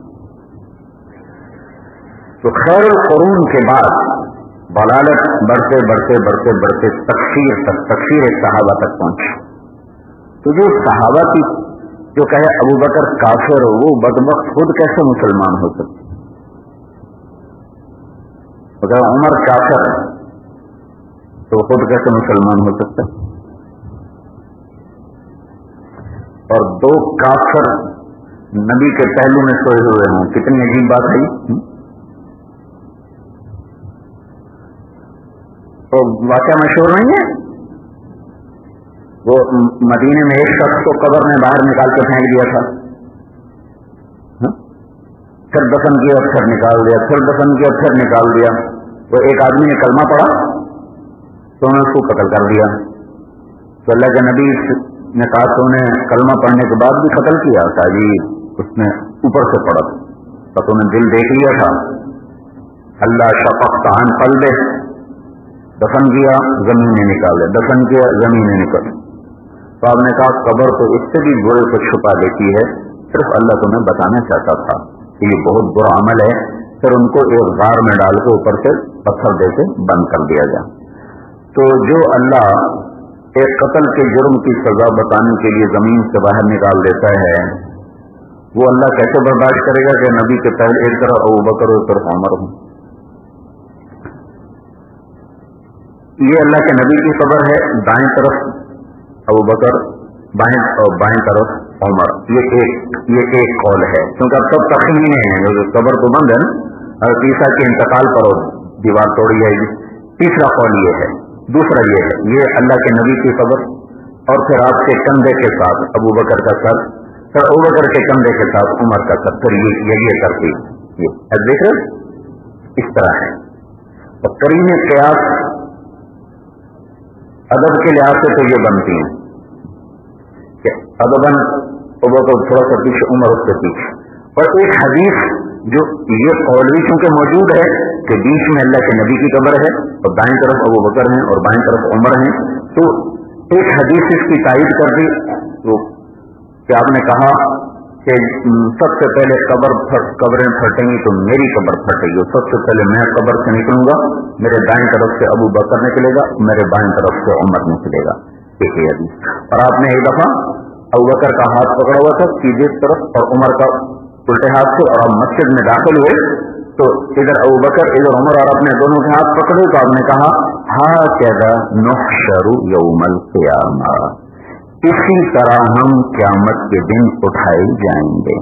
तो खैरुल कुरून के बाद बलालत बढ़ते बढ़ते बढ़ते बढ़ते तकफीर तक, तकफीर सहाबा तक पहुंची। तो जो सहाबा की जो कहे अबू बकर काफिर, वो बदबख्त खुद कैसे मुसलमान हो सकते? अगर उमर काफिर तो खुद कैसे मुसलमान हो सकता? और दो काफिर नबी के पहलू में सोए हुए हों, कितनी अजीब बात है। तो वाक़या मशहूर नहीं है, वो मदीने में एक शख्स को कब्र में बाहर निकाल के फेंक दिया था, फिर दफन किया, फिर निकाल दिया, फिर दफन किया, फिर निकाल दिया। तो एक आदमी ने कलमा पढ़ा तो उन्होंने उसको कत्ल कर दिया। तो अल्लाह के नबी ने कहा तो उन्हें कलमा पढ़ने के बाद भी कत्ल किया था जी, उसने ऊपर से पढ़ा तो उन्हें दिल देख लिया था। अल्लाह शफ़क़त अन क़ल्बे, दफन किया जमीन में निकाले, दफन किया जमीन में निकाले। तो आपने कहा कब्र तो इससे भी बुरे को छुपा देती है, सिर्फ अल्लाह तुम्हें बताना चाहता था कि ये बहुत बुरा अमल है। फिर उनको एक गार में डाल के ऊपर से पत्थर दे के बंद कर दिया गया। तो जो अल्लाह एक कत्ल के जुर्म की सजा बताने के लिए जमीन से बाहर निकाल देता है, वो अल्लाह कैसे बर्दाश्त करेगा कि नबी के पहले एक तरफ अबू बकर और एक तरफ उमर हो। ये अल्लाह के नबी की खबर है, दाएं तरफ अबू बकर, बाएं और बाएं तरफ उमर। ये एक ये एक कौल है, क्योंकि अब सब तखमीने हैं, कब्र तो बंद है ना, और तीसरा के इंतकाल पर दीवार तोड़ी जाएगी। तीसरा कौल ये है। दूसरा ये है, ये अल्लाह के नबी की खबर, और फिर आपके कंधे के साथ अबू बकर का सर, फिर अबू बकर के कंधे के साथ उमर का सर, फिर ये ये, ये करती ये अब देख रहे इस तरह है। तो करीने कयास अदब के लिहाज से तो ये बनती हैं कि अदबन अबू बकर थोड़ा सा पीछे, उमर उसके पीछे। और एक हदीस जो ये कौल भी चूंकि मौजूद है कि बीच में अल्लाह के नबी की कब्र है और दाएं तरफ अबू बकर हैं और बाएं तरफ उमर हैं, तो एक हदीस इसकी तारीफ कर दी तो कि आपने कहा कि सबसे पहले कब्र कब्रें फटेंगी तो मेरी कब्र फटेगी, सबसे पहले मैं कब्र से निकलूंगा, मेरे दाएं तरफ से अबू बकर निकलेगा, मेरे बाएं तरफ से उमर निकलेगा। एक ही हदीस। और आपने एक दफा अबू बकर का हाथ पकड़ा हुआ था सीधे तरफ और उमर का उल्टे हाथ से, और आप मस्जिद में दाखिल हुए तो इधर अबू बकर इधर उमर और अपने दोनों के हाथ पकड़े, तो आपने कहा हाकज़ा नुहशरु यौमल क़ियामा, इसी तरह हम क़यामत के दिन उठाए जाएंगे।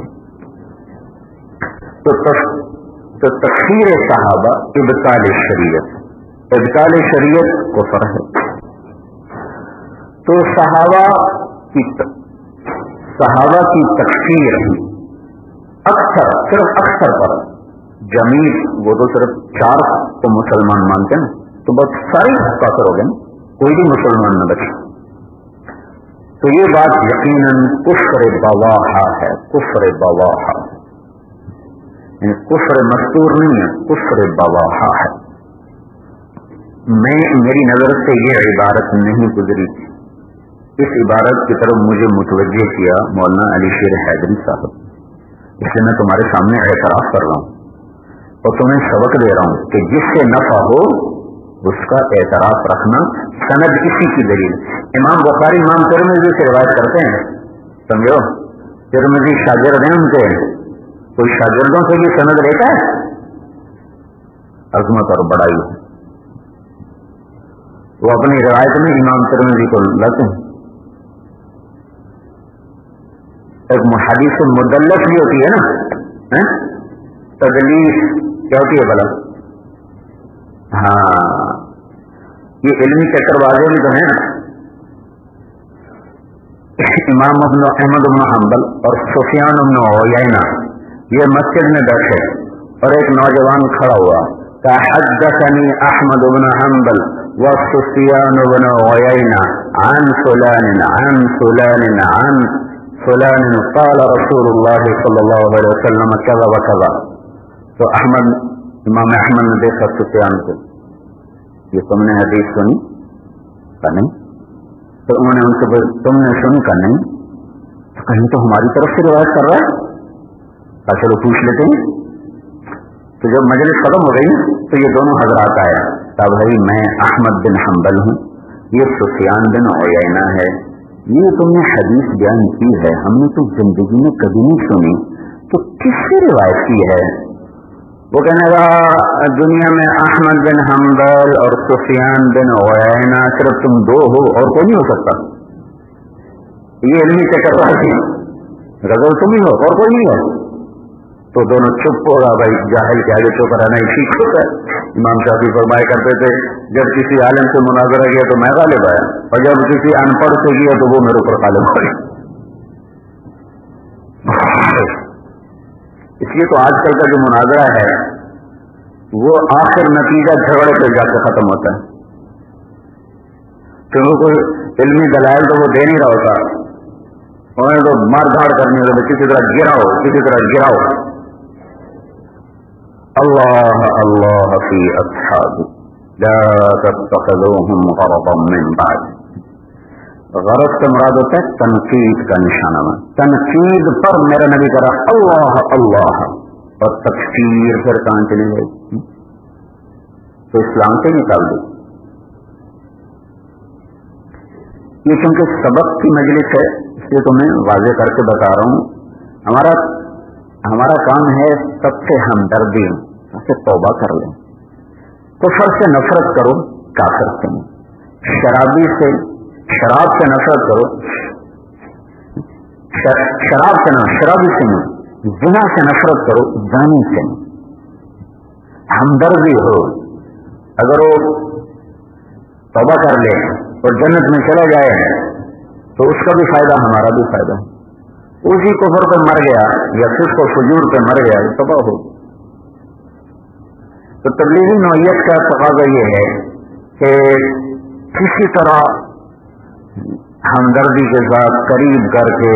तो तो तकफीर सहाबा इब्ताल शरीयत, इब्ताल शरीयत कुफ्र है। तो सहाबा की सहाबा की तकफीर अक्सर, सिर्फ अक्सर पर जमीर, वो तो सिर्फ चार को मुसलमान मानते हैं, तो बस सारे काफिर हो गए, कोई भी मुसलमान न बचे। तो ये बात यकीनन कुफ्र बवाहा है, कुफ्र बवाहा, कुफ्र मस्तूर नहीं है, कुफ्र बवाहा है। मैं मेरी नजर से ये इबारत नहीं गुजरी थी, इस इबारत की तरफ मुझे मुतवज्जे किया मौलाना अली शेर हैदरी साहब, इसलिए मैं तुम्हारे सामने एतराफ कर रहा हूं और तुम्हें सबक दे रहा हूं कि जिससे नफा हो उसका एतराफ रखना। सनद इसी की दलील, इमाम बुखारी इमाम तिरमिज़ी से रिवायत करते हैं, समझो तिरमिज़ी शागिर्द हैं उनके, कोई शागिर्दों से भी सनद लेता है, अजमत और बड़ाई, वो अपनी रिवायत में इमाम तिरमिज़ी को लाते हैं। एक मुहद्दिस मुदल्लस भी होती है ना, ہے تدلیس کیا ہوتی ہے بلا؟ ہاں یہ علمی چکر بازی میں تو ہے نا. امام ابن احمد بن حنبل اور سفیان بن عیینہ یہ مسجد میں بیٹھے اور ایک نوجوان کھڑا ہوا کہ حدثني احمد بن حنبل وسفیان بن عیینہ عن فلان عن فلان عن فلان قال رسول اللہ صلی اللہ علیہ وسلم كذا وكذا. تو احمد امام احمد نے دیکھا سفیان کو, یہ تم نے حدیث سنی کہ نہیں؟ تو انہوں نے ان سے بول تم نے سنی کہ نہیں؟ تو کہیں تو ہماری طرف سے روایت کر رہا ہے, چلو پوچھ لیتے ہیں. تو جب مجلس ختم ہو گئی تو یہ دونوں حضرات آیا, تب بھائی میں احمد بن حنبل ہوں, یہ سفیان بن عیینہ ہے, یہ تم نے حدیث بیان کی ہے, ہم نے تو زندگی میں کبھی نہیں سنی, تو کس سے روایت کی ہے؟ وہ کہنے لگا دنیا میں احمد بن حنبل اور سفیان بن عیینہ صرف تم دو ہو اور کوئی نہیں ہو سکتا. یہ علمی چکر بازی غزل تم ہی ہو اور کوئی نہیں ہو. تو دونوں چپ ہو رہا, بھائی جاہل کے آگے چپ رہنا ہی ٹھیک ہوتا ہے. امام شافعی فرمایا کرتے تھے جب کسی عالم سے مناظرہ کیا تو میں غالب آیا, اور جب کسی ان پڑھ سے کیا تو وہ میرے اوپر غالب آئے. اس لیے تو آج کل کا جو مناظرہ ہے وہ آخر نتیجہ جھگڑے پہ جا کے ختم ہوتا ہے, کیونکہ کوئی علمی دلائل تو وہ دے نہیں رہا ہوتا, انہیں تو مار دھاڑ کرنی ہوتی, کسی طرح گراؤ کسی طرح گراؤ. اللہ اللہ فی اصحابی لا تتخذوهم غرضا من بعد. غرض سے مراد ہوتا ہے تنقید کا نشانہ. تنقید پر میرا نبی کرا اللہ اللہ, اور تکفیر پھر کہاں چلی گئی تو اسلام سے نکال دی. یہ چونکہ سبق کی مجلس ہے اس لیے تو میں واضح کر کے بتا رہا ہوں. ہمارا ہمارا کام ہے سب سے ہمدردی, سب سے توبہ کر لیں. کفر سے نفرت کرو کافر سے, شرابی سے شراب سے نفرت کرو, شراب سے نہ شرابی سے نہیں, زنا سے نفرت کرو زانی سے نہیں. ہمدردی ہو, اگر وہ توبہ کر لے اور جنت میں چلا جائے تو اس کا بھی فائدہ ہمارا بھی فائدہ. اسی کفر پہ مر گیا یا فسق و فجور پہ مر گیا تو تباہ ہو. تو تبلیغی نوعیت کا تقاضا یہ ہے کہ کسی طرح ہمدردی کے ساتھ قریب کر کے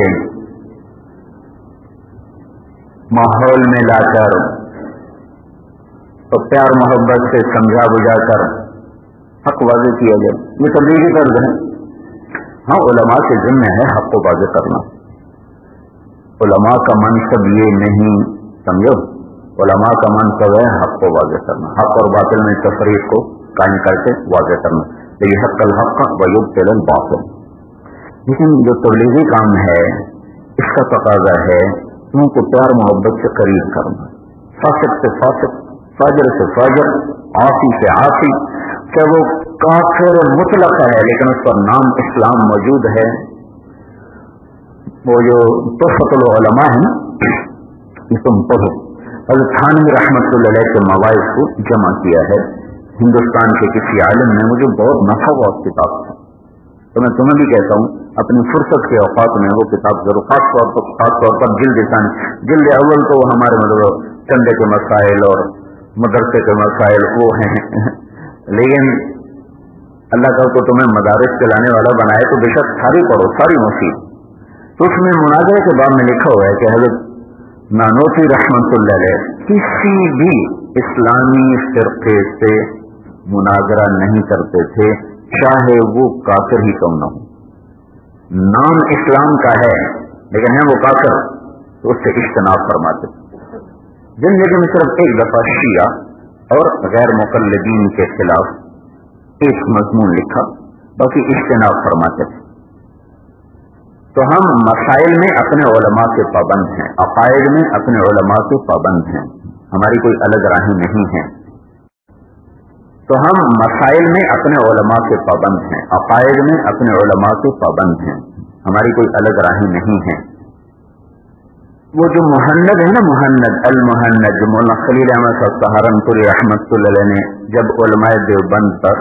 ماحول میں لا کر تو پیار محبت سے سمجھا بجھا کر حق واضح کیا جائے. یہ تبلیغی طرز ہے. ہاں علماء کے ذمہ ہے حق کو واضح کرنا. علماء کا منصب یہ نہیں, سمجھو, علماء کا منصب ہے حق کو واضح کرنا, حق اور باطل میں تفریق کو قائم کر کے واضح کرنا. یہ حق الحق ویبطل الباطل. لیکن جو تبلیغی کام ہے اس کا تقاضا ہے ان کو پیار محبت سے قریب کرنا, فاسق سے فاسق, فاجر سے فاجر, عاصی سے عاصی, کہ وہ کافر مطلق ہے لیکن اس پر نام اسلام موجود ہے. وہ جو تحفۃ العلماء ہے یہ تم پڑھو. حضرت تھانوی رحمۃ اللہ علیہ کے مواعظ کو جمع کیا ہے ہندوستان کے کسی عالم نے, مجھے بہت نفع ہوا اس کتاب سے. تو میں تمہیں بھی کہتا ہوں اپنی فرصت کے اوقات میں وہ کتاب ضرور, خاص طور پر خاص طور پر جلد ثانی, جلد اول تو ہمارے مطلب چندے کے مسائل اور مدرسے کے مسائل وہ ہیں, لیکن اللہ کا کو تمہیں مدارس چلانے والا بنائے تو بے شک ساری پڑھو, ساری مفید. تو اس میں مناظرے کے بعد میں لکھا ہوا ہے کہ حضرت نانوتوی رحمت اللہ علیہ کسی بھی اسلامی فرقے سے مناظرہ نہیں کرتے تھے, چاہے وہ کافر ہی کم نہ ہو. نام اسلام کا ہے لیکن ہے وہ کافر, تو اس سے اجتناب فرماتے تھے. زندگی میں صرف ایک دفعہ شیعہ اور غیر مقلدین کے خلاف ایک مضمون لکھا, باقی اجتناب فرماتے تھے. تو ہم مسائل میں اپنے علماء کے پابند ہیں, عقائد میں اپنے علماء کے پابند ہیں, ہماری کوئی الگ راہیں نہیں ہیں. تو ہم مسائل میں اپنے علماء کے پابند ہیں, عقائد میں اپنے علماء کے پابند ہیں, ہماری کوئی الگ راہیں نہیں ہیں. وہ جو مہند ہے نا، مہند المہند، جو مولانا خلیل احمد صاحب سہارنپوری رحمۃ اللہ علیہ نے جب علماء دیوبند پر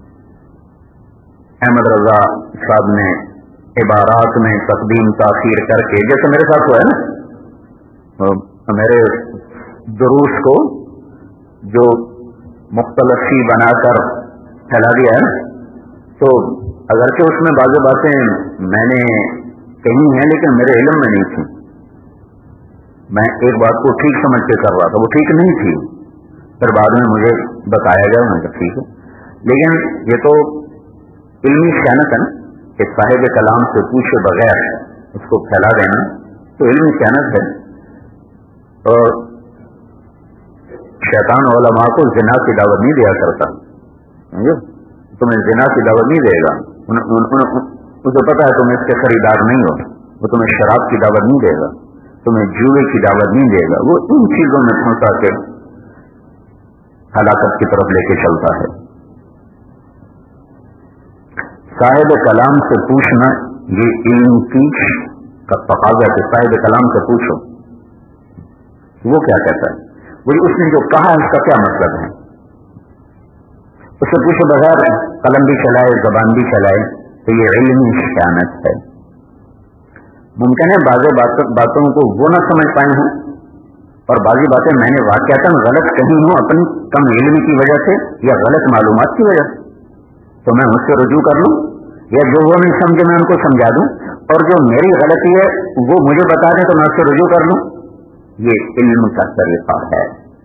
احمد رضا صاحب نے عبارات میں تقدیم تاخیر کر کے، جیسے میرے ساتھ ہوا ہے نا، میرے دروس کو جو مختلف سی بنا کر پھیلا دیا ہے، تو اگرچہ اس میں بعض باتیں میں نے کہی ہیں لیکن میرے علم میں نہیں تھی، میں ایک بات کو ٹھیک سمجھ کے کر رہا تھا، وہ ٹھیک نہیں تھی، پھر بعد میں مجھے بتایا گیا، میں ٹھیک ہے، لیکن یہ تو علمی خیانت ہے نا کہ صاحب کلام سے پوچھے بغیر اس کو پھیلا دینا، تو علمی خیانت ہے۔ اور شیطان علماء کو زنا کی دعوت نہیں دیا کرتا، تمہیں زنا کی دعوت نہیں دے گا، اسے پتا ہے تم اس کے خریدار نہیں ہو، وہ تمہیں شراب کی دعوت نہیں دے گا، تمہیں جوئے کی دعوت نہیں دے گا، وہ ان چیزوں میں پھنسا کے ہلاکت کی طرف لے کے چلتا ہے۔ صاحب کلام سے پوچھنا یہ علم کی کا تقاضا ہے، صاحب کلام سے پوچھو وہ کیا کہتا ہے، وہ اس نے جو کہا اس کا کیا مطلب ہے، اس سے پوچھے بغیر قلم بھی چلائے زبان بھی چلائے تو یہ علمی خیانت ہے۔ ممکن ہے بعض باتوں کو وہ نہ سمجھ پائے ہوں اور بعضی باتیں میں نے واقعتاً غلط کہی ہوں اپنی کم علم کی وجہ سے یا غلط معلومات کی وجہ سے، تو میں مجھ سے رجوع کر لوں، یا جو وہ نہیں سمجھے میں ان کو سمجھا دوں، اور جو میری غلطی ہے وہ مجھے بتا دیں تو میں اس سے رجوع کر لوں، یہ علم کا طریقہ ہے۔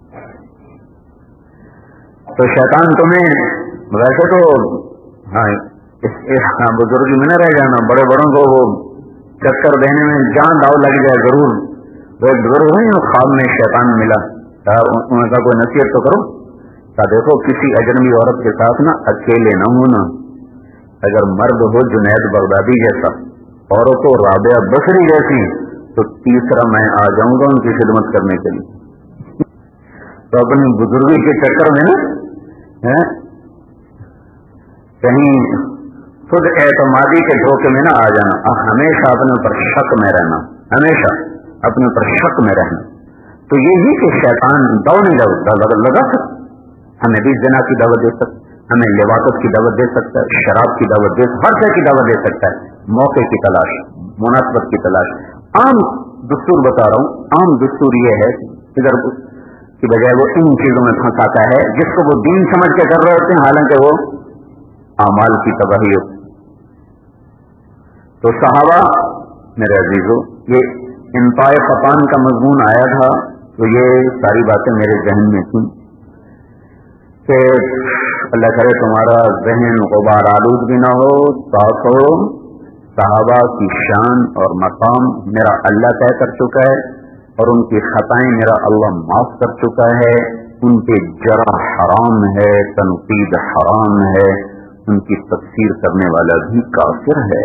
تو شیطان تمہیں ویسے تو ہاں اس, اس ہاں بزرگی میں نہ رہ جانا، بڑے بڑوں کو وہ چکر دینے میں جان داؤ لگ جائے ضرور۔ وہ بزرگ ہیں خواب میں شیطان ملا، انہوں نے کہا کوئی نصیحت تو کرو، کہا دیکھو کسی اجنبی عورت کے ساتھ نا اکیلے نہ ہونا، اگر مرد ہو جنید بغدادی جیسا، عورت ہو رابعہ بصری جیسی، تو تیسرا میں آ جاؤں گا ان کی خدمت کرنے کے لیے۔ تو اپنی بزرگی کے چکر میں نا کہیں خود اعتمادی کے دھوکے میں نہ آ جانا، ہمیشہ اپنے اوپر شک میں رہنا، ہمیشہ اپنے اوپر شک میں رہنا۔ تو یہی کہ شیطان دو نہیں لگا سکتا، ہمیں بھی زنا کی دعوت دے سکتا، ہمیں لواطت کی دعوت دے سکتا ہے، شراب کی دعوت دے ہر شے کی دعوت دے سکتا ہے، موقع کی تلاش، مناسبت کی تلاش۔ عام دستور بتا رہا ہوں، عام دستور یہ ہے ادھر کی بجائے وہ ان چیزوں میں پھنساتا ہے جس کو وہ دین سمجھ کے کر رہے ہوتے ہیں، حالانکہ وہ اعمال کی تباہی ہوتی۔ تو صحابہ میرے عزیزو، یہ انتہائی فطان کا مضمون آیا تھا تو یہ ساری باتیں میرے ذہن میں تھیں کہ اللہ کرے تمہارا ذہن غبار آلود بھی نہ ہو، صاف ہو۔ صحابہ کی شان اور مقام میرا اللہ طے کر چکا ہے اور ان کی خطائیں میرا اللہ معاف کر چکا ہے، ان کے جرح حرام ہے، تنقید حرام ہے، ان کی تفسیر کرنے والا بھی کافر ہے۔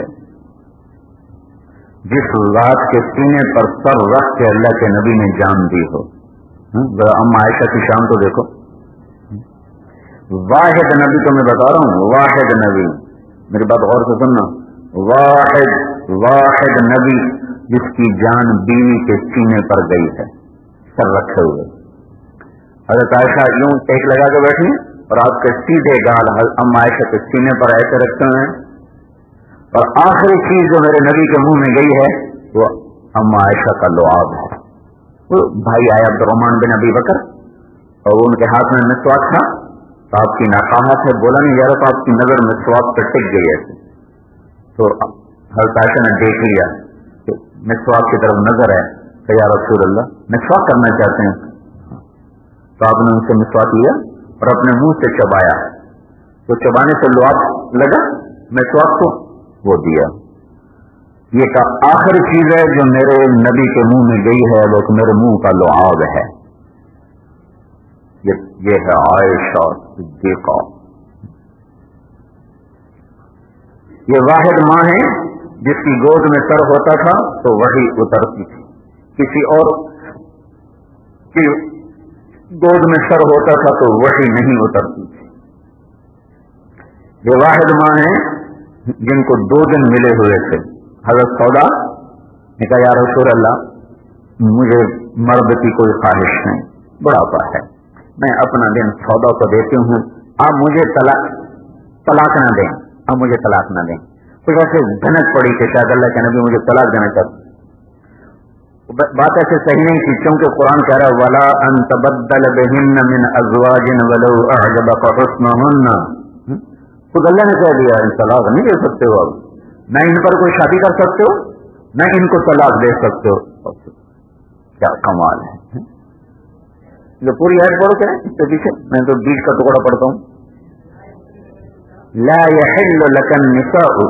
جس ذات کے سینے پر سر رکھ کے اللہ کے نبی نے جان دی ہو، ذرا ام عائشہ کی شان تو دیکھو، واحد نبی تو میں بتا رہا ہوں، واحد نبی، میری بات غور سے سننا، واحد واحد نبی جس کی جان بیوی کے سینے پر گئی ہے سر رکھے ہوئے۔ حضرت عائشہ یوں ٹیک لگا کے بیٹھی اور آپ کے سیدھے گال ام عائشہ کے سینے پر ایسے رکھتے ہوئے، اور آخری چیز جو میرے نبی کے منہ میں گئی ہے وہ ام عائشہ کا لعاب ہے۔ وہ بھائی آئے عبد الرحمان بن ابی بکر اور وہ ان کے ہاتھ میں مسواک تھا، تو آپ کی ناقاہت ہے بولا نہیں جا رہا، تو آپ کی نظر مسواک پر ٹک گئی ایسے، تو حضرت عائشہ نے دیکھ لیا کہ مسواک کی طرف نظر ہے کہ یا رسول اللہ مسواک کرنا چاہتے ہیں، تو آپ نے ان سے مسواک لیا اور اپنے منہ سے چبایا، تو چبانے سے لعاب لگا مسواک کو، وہ دیا۔ یہ کا آخری چیز ہے جو میرے نبی کے منہ میں گئی ہے وہ میرے منہ کا لعاب ہے، یہ ہے عائشہ صدیقہ۔ یہ واحد ماں ہے جس کی گود میں سر ہوتا تھا تو وہی اترتی تھی، کسی اور کی گود میں سر ہوتا تھا تو وہی نہیں اترتی تھی۔ یہ واحد ماں ہے جن کو دو دن ملے ہوئے تھے۔ حضرت سودا نے کہا یا رسول اللہ مجھے مرد کی کوئی خواہش نہیں، بڑھاپا ہے، میں اپنا دن سودا کو دیتی ہوں، آپ مجھے طلاق طلاق نہ دیں، آپ مجھے طلاق نہ دیں. کچھ ایسے دھنک پڑی کہ شاید اللہ کے نبی مجھے طلاق دینا چاہتے. بات ایسے صحیح نہیں تھی، کیونکہ قرآن کہہ رہا ہے ولا ان تبدل بهن من ازواج ولو اعجبك حسنهن. خود اللہ نے کہہ دیا ان طلاق نہیں دے سکتے ہو، اب نہ ان پر کوئی شادی کر سکتے ہو نہ ان کو طلاق دے سکتے ہو. کیا کمال ہے. جو پوری آیت پڑھو کیا اس کے پیچھے، میں تو بیچ کا ٹکڑا پڑھتا ہوں. لا يحل لك النساء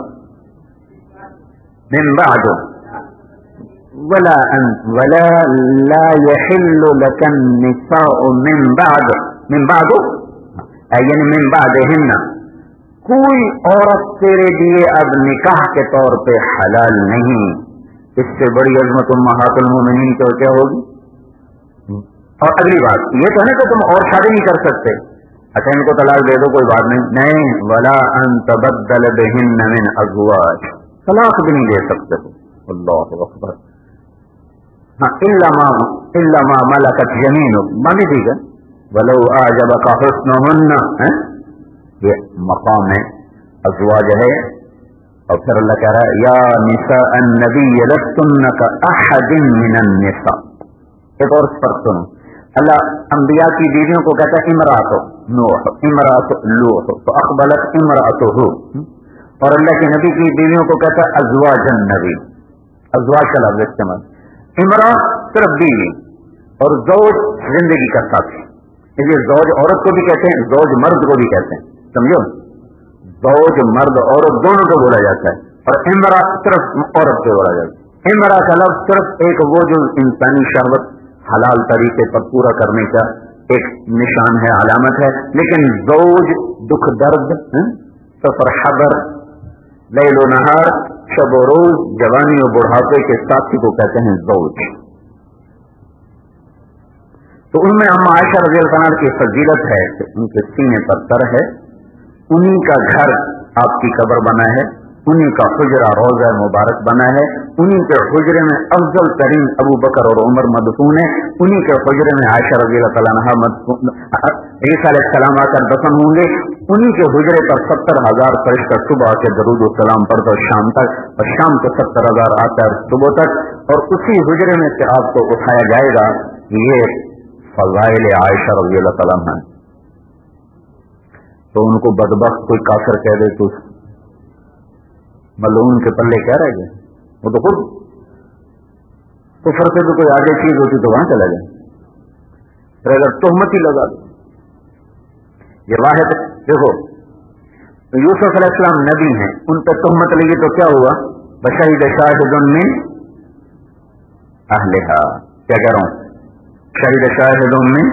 من بعد ولا ان ولا لا يحل لك النساء من بعد من بعد یعنی من بعدهن، کوئی عورت تیرے لیے اب نکاح کے طور پہ حلال نہیں. اس سے بڑی عظمت امہات المومنین کی کیا ہوگی. اور اگلی بات یہ تو ہے نا کہ تم اور شادی نہیں کر سکتے، اچھا ان کو طلاق دے دو کوئی بات نہیں، نہیں ولا ان تبدل بهن من ازواج، طلاق بھی نہیں دے سکتے ہو. اللہ اکبر. ہاں الا ما الا ما ملکت یمینک، مانی ٹھیک ہے، ولو اعجبک حسنهن، یہ مقام ہے ازواج ہے. اور پھر اللہ کہہ رہا ہے یا نساء النبی لستن کاحد من النساء. ایک اور فرق سنو، اللہ انبیاء کی بیویوں کو کہتا ہے امرأۃ نوح، امرأۃ لوط، فاقبلت امرأته، اور اللہ کے نبی کی بیویوں کو کہتا ہے ازواج النبی. ازواج کا لفظ استعمال، امرأ صرف بیوی اور زوج زندگی کا ساتھی. اس لیے زوج عورت کو بھی کہتے ہیں، زوج مرد کو بھی کہتے ہیں، سمجھو. زوج مرد عورت دونوں کو بولا جاتا ہے، اور امرأ صرف عورت کو بولا جاتا ہے. امرأ کا لفظ صرف ایک وہ جو انسانی شہوت حلال طریقے پر پورا کرنے کا ایک نشان ہے، علامت ہے. لیکن زوج دکھ درد، سفر حضر، لیل و نہار، شب و روز، جوانی و بڑھاپے کے ساتھی کو کہتے ہیں زوج. تو ان میں اما عائشہ رضی اللہ عنہ کی فضیلت ہے کہ ان کے سینے پر سر ہے، انہی کا گھر آپ کی قبر بنا ہے، انہی کا حجرہ روضہ مبارک بنا ہے، انہی کے حجرے میں افضل ترین ابو بکر اور عمر مدفون ہے، انہی کے حجرے میں عائشہ رضی اللہ تعالیٰ عنہا مدفون، عیسیٰ علیہ السلام آ کر دفن ہوں گے. انہی کے حجرے پر ستر ہزار فرشتہ صبح کے درود و سلام پڑھ کر شام تک، اور شام کو ستر ہزار آتا ہے صبح تک، اور اسی حجرے میں سے آپ کو اٹھایا جائے گا. یہ فضائل عائشہ رضی اللہ تعالیٰ عنہ. تو ان کو بدبخت کوئی کافر کہہ دے تو ملعون کے پلے کیا رہ گئے. وہ تو خود کفر سے بھی کوئی آگے چیز ہوتی تو وہاں چلا جائے. پھر اگر تہمت ہی لگا دو. یہ واحد دیکھو، یوسف علیہ السلام نبی ہیں، ان پہ تہمت لگی تو کیا ہوا؟ بشہید شاہد من اہلہا. کیا کہہ رہا ہوں؟ شہید شاہد من،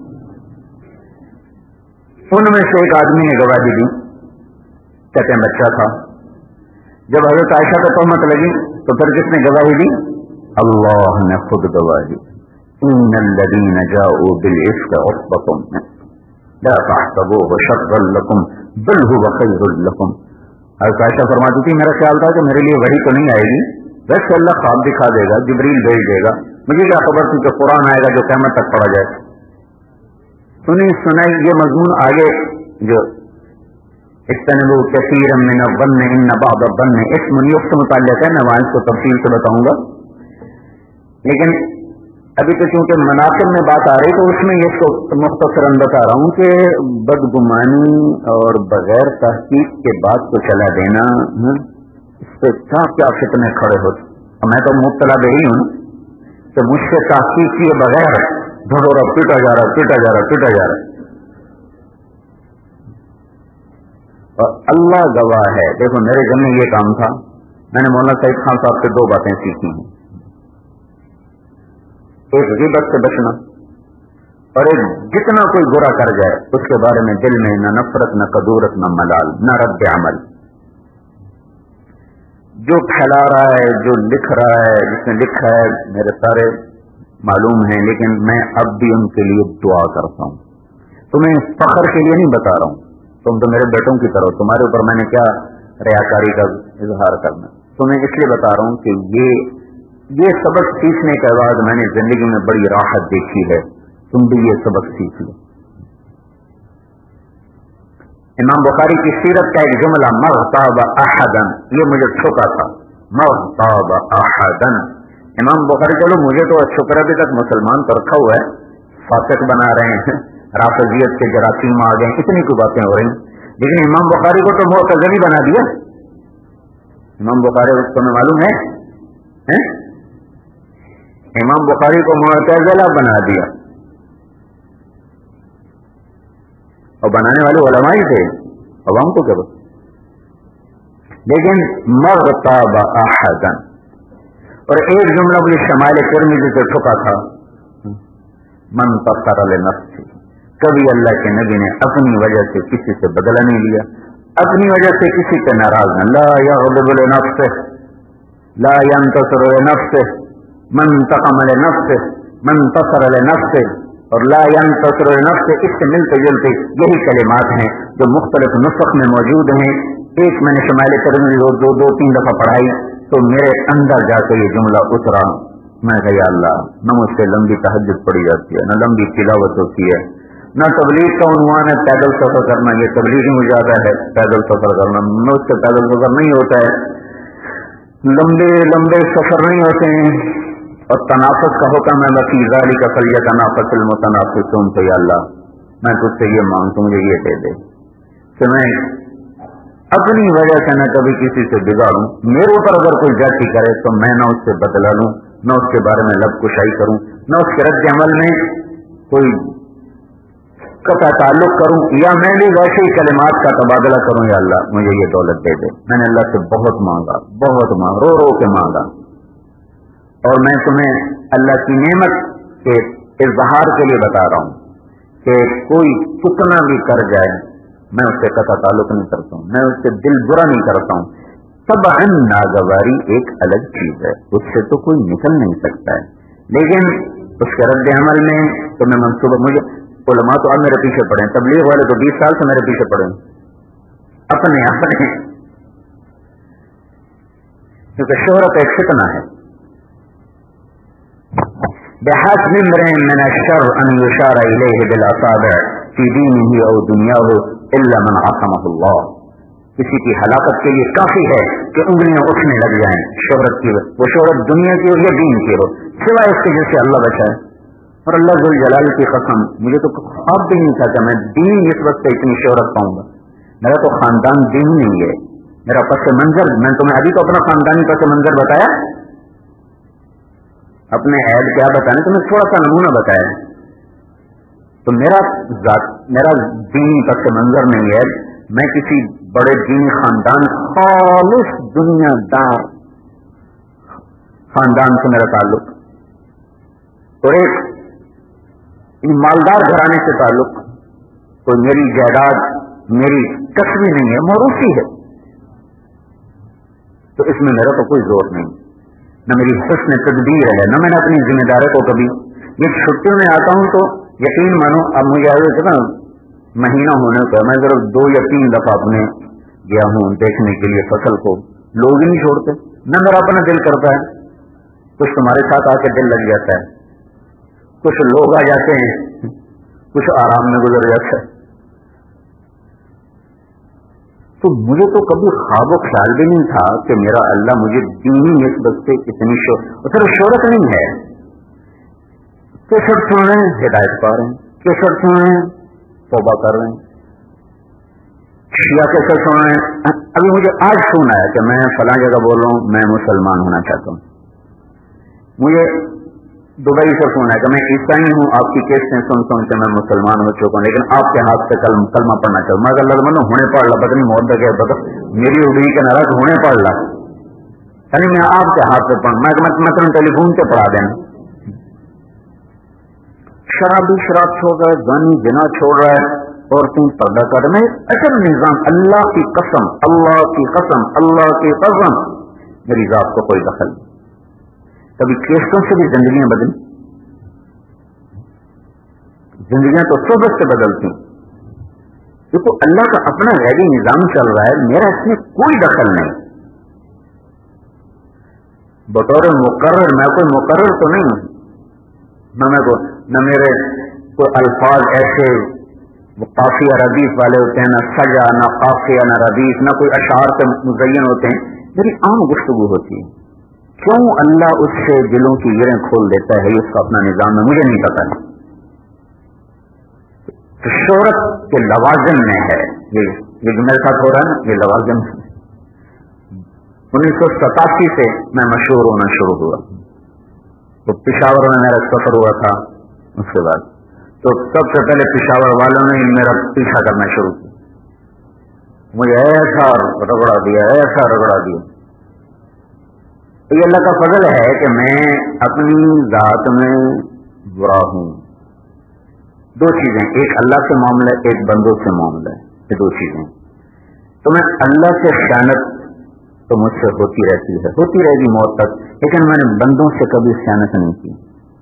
ان میں سے ایک آدمی نے گواہی دی، کہتے ہیں بچہ تھا. جب حضرت عائشہ پہ تہمت لگی تو پھر کس نے گواہی دی؟ اللہ نے خود گواہی. ان الذین جاؤوا بالافک عصبۃ لا تحسبوه شرا لکم بل هو خیر لکم. حضرت عائشہ فرماتی تھی میرا خیال تھا کہ میرے لیے وحی تو نہیں آئے گی، ویسے اللہ خواب دکھا دے گا، جبریل بھیج دے گا، مجھے کیا خبر تھی کہ قرآن آئے گا جو قیامت تک پڑھا جائے. سنی سنائی یہ مضمون آگے جو اجتنبوا کثیرا من الظن ان بعض الظن اسم، یہ اس سے متعلق ہے، میں وہاں اس کو تفصیل سے بتاؤں گا. لیکن ابھی تو چونکہ مناقب میں بات آ رہی تو اس میں اس کو مختصراً بتا رہا ہوں کہ بدگمانی اور بغیر تحقیق کے بات کو چلا دینا، اس سے کیا کیا فتنے کھڑے ہوتے. میں تو مبتلا بہی ہوں کہ مجھ سے تحقیق کیے بغیر ڈھونڈو پیٹا جا رہا پیٹا جا رہا پیٹا جا رہا. اور اللہ گواہ ہے. دیکھو میرے گھر میں یہ کام تھا، میں نے مولانا سعید خان صاحب سے دو باتیں سیکھی ہیں. ایک غیبت سے بچنا، اور ایک جتنا کوئی برا کر جائے اس کے بارے میں دل میں نہ نفرت نہ کدورت نہ ملال نہ رد عمل. جو پھیلا رہا ہے، جو لکھ رہا ہے، جس نے لکھا ہے میرے سارے معلوم ہیں، لیکن میں اب بھی ان کے لیے دعا کرتا ہوں. تمہیں فخر کے لیے نہیں بتا رہا ہوں، تم تو میرے بیٹوں کی طرح، تمہارے اوپر میں نے کیا ریاکاری کا اظہار کرنا. تمہیں اس لیے بتا رہا ہوں کہ یہ یہ سبق سیکھنے کے بعد میں نے زندگی میں بڑی راحت دیکھی ہے، تم بھی یہ سبق سیکھ لو۔ امام بخاری کی سیرت کا ایک جملہ مغتاب احدن، یہ مجھے چھوٹا تھا، مغتاب احدن۔ امام بخاری چلو مجھے تو شکر ابھی تک مسلمان تو رکھا ہوا ہے، فاسق بنا رہے ہیں، رافضیت کے جراثیم آ گئے، اتنی کوئی باتیں ہو رہی، لیکن امام بخاری کو تو معتزلی بنا دیا۔ امام بخاری اس کو میں معلوم ہے ہیں؟ امام بخاری کو معتزلہ بنا دیا، اور بنانے والے علماء ہی تھے، عوام کو کیا بتا۔ لیکن مغتاب احدن، اور ایک جملہ مجھے شمائل ترمذی سے ٹھکا تھا، من تصر لنفسه، کبھی اللہ کے نبی نے اپنی وجہ سے کسی سے بدلہ نہیں لیا، اپنی وجہ سے کسی سے ناراض نہ، لا یغضب لنفسه لا ينتصر لنفسه من انتقم لنفسه من تصر لنفسه، اور لا ينتصر لنفسه اس سے ملتے جلتے یہی کلمات ہیں جو مختلف نسخ میں موجود ہیں۔ ایک میں نے شمائل ترمذی دو, دو دو تین دفعہ پڑھائی تو میرے اندر جا کے یہ جملہ اترا، میں کہا یا اللہ، نہ مجھ سے لمبی تہجد پڑھی جاتی ہے، نہ لمبی تلاوت ہوتی ہے، نہ تبلیغ کا عنوان ہے پیدل سفر کرنا، یہ تبلیغ ہی مجاہدہ ہے پیدل سفر کرنا، مجھ سے پیدل سفر نہیں ہوتا ہے، لمبے لمبے سفر نہیں ہوتے ہیں، اور تنافس کا حکم ہے، وفی ذالک فلیتنافس المتنافسون، تو یا اللہ میں تجھ سے یہ مانگتا ہوں، مجھے یہ دے دے کہ میں اپنی وجہ سے نہ کبھی کسی سے بگاڑوں، میرے اوپر اگر کوئی جاتی کرے تو میں نہ اس سے بدلہ لوں، نہ اس کے بارے میں لب کشائی کروں، نہ اس کے رد عمل میں کوئی قطع تعلق کروں، یا میں بھی ویسے ہی کلمات کا تبادلہ کروں، یا اللہ مجھے یہ دولت دے دے۔ میں نے اللہ سے بہت مانگا، بہت مانگا، رو رو کے مانگا، اور میں تمہیں اللہ کی نعمت کے اظہار کے لیے بتا رہا ہوں کہ کوئی کتنا بھی کر جائے میں اس سے قطع تعلق نہیں کرتا ہوں، میں اس سے دل برا نہیں کرتا ہوں۔ طبعاً ناگواری ایک الگ چیز ہے، اس سے تو کوئی نکل نہیں سکتا ہے، لیکن اس کے رد عمل میں تو میں منصوبہ، مجھے علماء تو اب میرے پیچھے پڑے ہیں، تبلیغ والے تو بیس سال سے میرے پیچھے پڑے ہیں، اپنے اپنے، کیونکہ شہرت ایک فتنہ ہے۔ بحسب امرئ من الشر ان يشار اليه بالاصابع في دينه او دنياه الا من عصمه الله، کسی کی ہلاکت کے لیے کافی ہے کہ انگلیاں اٹھنے لگ جائیں شہرت کی، وہ شہرت دنیا کی ہو یا دین کی ہو، سوائے اس کے جس سے اللہ بچائے۔ اور اللہ ذو الجلال کی قسم، مجھے تو خواب بھی نہیں تھا کہ میں دین اس وقت سے اتنی شہرت پاؤں گا، میرا تو خاندان دین نہیں ہے، میرا پس منظر، میں تمہیں ابھی تو اپنا خاندانی پس منظر بتایا، اپنے عیب کیا بتانے، تمہیں تھوڑا سا نمونہ بتایا، تو میرا ذات میرا دینی پس منظر نہیں ہے، میں کسی بڑے دینی خاندان، خالص دنیا دار خاندان سے میرا تعلق، اور ایک مالدار گھرانے سے تعلق، تو میری جائیداد میری کسبی نہیں ہے، موروثی ہے، تو اس میں میرا تو کوئی زور نہیں، نہ میری حسن تدبیر ہے، نہ میں نے اپنی ذمہ داری کو کبھی، یہ چھٹیوں میں آتا ہوں تو یقین مانو، اب مجھے آئے تھے نا مہینہ ہونے کا، میں ذرا دو یا تین دفعہ اپنے گیا ہوں دیکھنے کے لیے فصل کو، لوگ ہی نہیں چھوڑتے، نہ میرا اپنا دل کرتا ہے، کچھ تمہارے ساتھ آ کے دل لگ جاتا ہے، کچھ لوگ آ جاتے ہیں، کچھ آرام میں گزر جاتا ہے، تو مجھے تو کبھی خواب و خیال بھی نہیں تھا کہ میرا اللہ مجھے دینی نسبت سے اتنی شہرت، صرف شہرت نہیں ہے، کیسٹ سن رہے ہیں ہدایت پا رہے ہیں، کیسٹ سن رہے ہیں توبہ کر رہے ہیں، شیعہ کیسٹ سن رہے ہیں، ابھی مجھے آج سنا ہے کہ میں فلاں جگہ بول رہا ہوں میں مسلمان ہونا چاہتا ہوں، مجھے دبئی سے سنا ہے کہ میں عیسائی ہوں، آپ کی کیسٹیں سن سن کے میں مسلمان ہو چکا ہوں، لیکن آپ کے ہاتھ سے کلم کلمہ پڑھنا چاہوں، میں اللہ من ہونے پڑ رہا، پتہ نہیں محدت ہے، پتہ میری اڑی کے ناراض ہونے پڑ رہا، یعنی میں آپ کے ہاتھ سے پڑھ، میں مثلاً ٹیلی فون سے پڑھا دینا، شرابی شراب چھوڑ رہا ہے، گانی جنا چھوڑ رہا ہے، عورتیں پردہ کر رہے ہیں، اصل نظام، اللہ کی قسم اللہ کی قسم اللہ کی قسم میری ذات کو کوئی دخل نہیں، کبھی کیسٹوں سے بھی زندگیاں بدلی، زندگیاں تو صحبت سے بدلتی، دیکھو اللہ کا اپنا غیبی نظام چل رہا ہے، میرا اس میں کوئی دخل نہیں، बतौर मुकर्रर, मैं कोई मुकर्रर तो नहीं हूं, न मैं को न मेरे कोई अल्फाज ऐसे काफिया रदीफ वाले होते हैं, न सजा, न काफिया, न रदीफ, न कोई अशार से मुज़य्यन होते हैं। मेरी आम गुफ्तगू होती है। क्यों अल्लाह उससे दिलों की गिरें खोल देता है, ये उसका अपना निजाम है, मुझे नहीं पता। तो शोहरत के लवाजम में है ये ये जो मेरे साथ हो रहा है ना, ये लवाजम है। उन्नीस सौ सतासी से मैं मशहूर होना शुरू हुआ, तो पिशावर में मेरा सफर हुआ था। उसके बाद तो सबसे पहले पिशावर वालों ने मेरा पीछा करना शुरू किया, मुझे ऐसा रगड़ा दिया, ऐसा रगड़ा दिया। तो ये अल्लाह का फजल है कि मैं अपनी जात में बुरा हूं। दो चीजें, एक अल्लाह से मामला, एक बंदों से मामला है, ये दो चीजें। तो मैं अल्लाह से खयानत तो मुझसे होती रहती है, होती रहेगी मौत तक, लेकिन मैंने बंदों से कभी खयानत नहीं की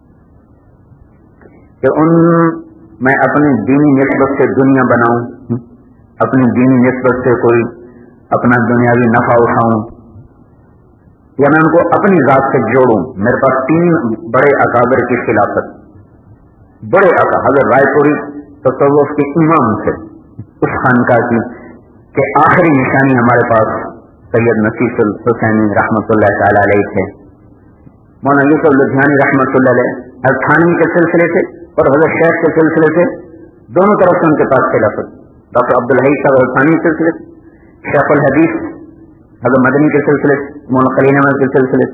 कि उन मैं अपनी दीनी निस्बत से दुनिया बनाऊं, अपनी दीनी निस्बत से कोई अपना दुनियावी नफा उठाऊं, या मैं उनको अपनी जात से जोड़ूं। मेरे पास तीन बड़े अकाबिर की खिलाफत, बड़े हज़रत रायपुरी तसव्वुफ के इमाम थे उस खानका की, कि आखिरी निशानी हमारे पास सैयद नसीफुल हुसैनी रहमतुल्लाह तआला अलैह थे, मौलाना यूसुफ लुधियानी रहमतुल्लाह अलैह अस्थानी के सिलसिले से और हज़रत शेख के सिलसिले से, दोनों तरफ से उनके पास खिलाफत। डॉक्टर अब्दुल हई साहब अस्थानी के सिलसिले, शेख अल हदीस हज़रत मदनी के सिलसिले, मौलाना खलील अहमद के सिलसिले,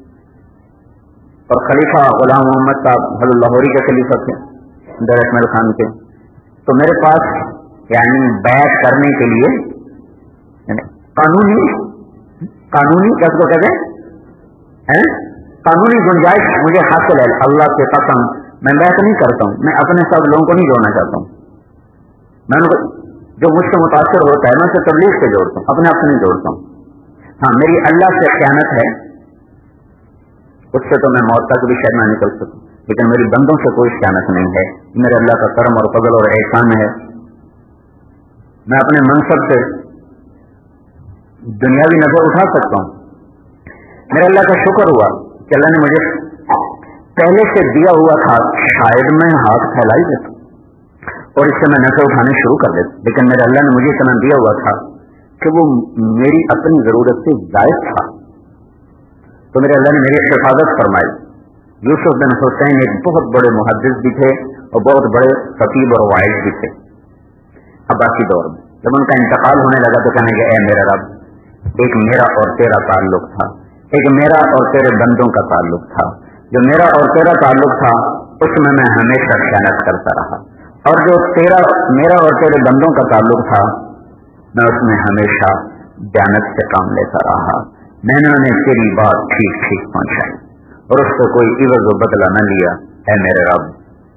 और खलीफा गुलाम मोहम्मद साहब हज़रत लाहौरी के खलीफा थे दर इस्माइल खान के। तो मेरे पास यानी बैत करने के लिए कानूनी कानूनी क्या उसको कहते हैं, कानूनी गुंजाइश मुझे हासिल है। अल्लाह के कसम मैं बैत नहीं करता हूं, मैं अपने सब लोगों को नहीं जोड़ना चाहता हूं। मैं उनको जो मुझसे मुतासर होता है मैं उसे तबलीग से जोड़ता हूं, अपने आप से नहीं जोड़ता हूं। हाँ, मेरी अल्लाह से खयानत है, उससे तो मैं मौत तक भी शायद ना निकल सकूं, लेकिन मेरी बंदों से कोई खयानत नहीं है। मेरे अल्लाह का करम और फजल और एहसान है। मैं अपने मनसब से दुनियावी नजर उठा सकता हूं। मेरे अल्लाह का शुक्र हुआ कि अल्लाह ने मुझे पहले से दिया हुआ था, शायद मैं हाथ फैला ही देता और इससे मैं नजर उठाने शुरू कर देता, लेकिन मेरे अल्लाह ने मुझे इतना दिया हुआ था कि वो मेरी अपनी जरूरत से जायज था। तो मेरे अल्लाह ने मेरी हिफाजत फरमाई। यूसुफ बिन हुसैन एक बहुत बड़े मुहद्दिस भी थे और बहुत बड़े खतीब और वाइज भी थे अब्बासी दौर में। जब उनका इंतकाल होने लगा तो कहने लगे, ऐ मेरा रब, एक मेरा और तेरा ताल्लुक था, एक मेरा और तेरे बंदों का ताल्लुक था। जो मेरा और तेरा ताल्लुक था उसमें मैं हमेशा खयानत करता रहा, और जो तेरा मेरा और तेरे बंदों का ताल्लुक था मैं उसमें हमेशा दयानत से काम लेता रहा। मैंने उन्हें तेरी बात ठीक ठीक पहुंचाई और उससे कोई इवज व बदला न लिया। ऐ मेरे रब,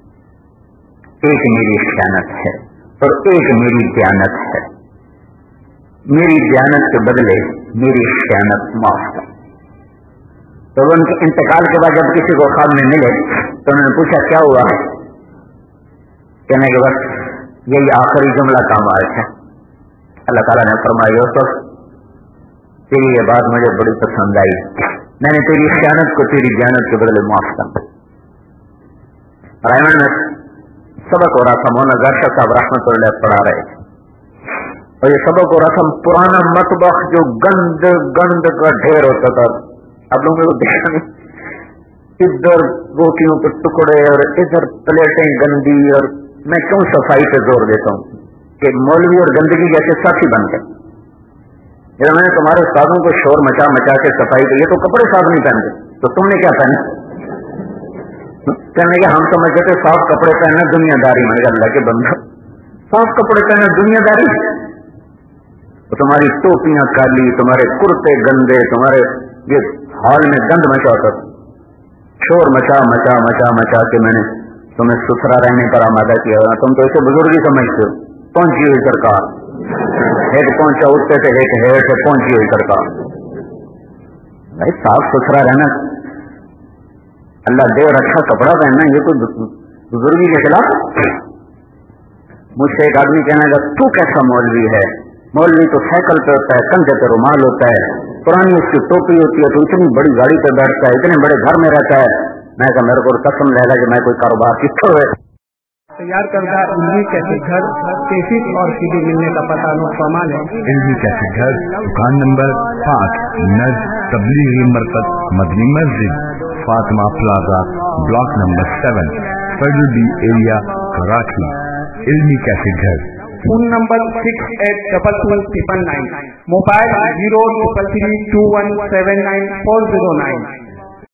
एक मेरी खयानत है और एक मेरी दयानत है, मेरी दयानत के बदले मेरी खयानत माफ कर। तो उनके इंतकाल के बाद जब किसी को ख्वाब में मिले तो उन्होंने पूछा क्या हुआ, कहने के बस यही आखिरी जुमला काम आया है। अल्लाह ताला ने फरमाया, यूसुफ तेरी ये बात मुझे बड़ी पसंद आई, मैंने तेरी खयानत को तेरी दयानत के बदले माफ कर। रायमंड में सबक हो रहा था, मौलाना गाशा साहब रहमतुल्लाह पढ़ा रहे थे और ये सबक हो रहा था पुराना मतबख जो गंद गंद का ढेर होता था। आप लोगों को देखा नहीं, इधर रोटियों के टुकड़े और इधर प्लेटें गंदी। और मैं क्यों सफाई पे जोर देता हूँ कि मौलवी और गंदगी जैसे साथी बन गए। जब मैंने तुम्हारे साधों को शोर मचा मचा के सफाई की, ये तो कपड़े साफ नहीं पहनते, तो तुमने क्या पहने? कहने के हम समझते थे साफ कपड़े पहनना दुनियादारी। मैंने कहा अल्लाह के बंदा, साफ कपड़े पहनना दुनियादारी? तो तुम्हारी टोपियां काली, तुम्हारे कुर्ते गंदे, तुम्हारे ये हाल में गंद मचा होता, शोर मचा मचा मचा मचा के मैंने तुम्हें सुथरा रहने पर आमादा किया। तुम तो इसे बुजुर्गी समझते हो। पहुंची हुई सरकार, हेठ पहुंचा उठते थे, हेठ हेठ पहुंची हुई सरकार। भाई साफ सुथरा रहना, अल्लाह दे और अच्छा कपड़ा पहनना, ये कोई बुजुर्गी के खिलाफ? मुझसे एक आदमी कहने लगा, तू कैसा मौलवी है? मौलवी तो साइकिल पे होता है, कंधे पे रुमाल होता है, पुरानी उसकी टोपी होती है, तो इतनी बड़ी गाड़ी पर बैठता है, इतने बड़े घर में रहता है। मैं कहा मेरे को कसम लगा कि मैं कोई कारोबार किसको है। तैयार करदा इल्मी कैसेट घर, कैसेट और सीडी मिलने का पता नो सामान है। इल्मी कैसेट घर, दुकान नंबर पाँच, नज तबलीगी मरकज Madni Masjid, Fatima plaza, block number seven, Fazal B area, Karachi. Ilmi cassette घर। Phone number six eight double two triple nine, mobile zero triple three two one seven nine four zero nine.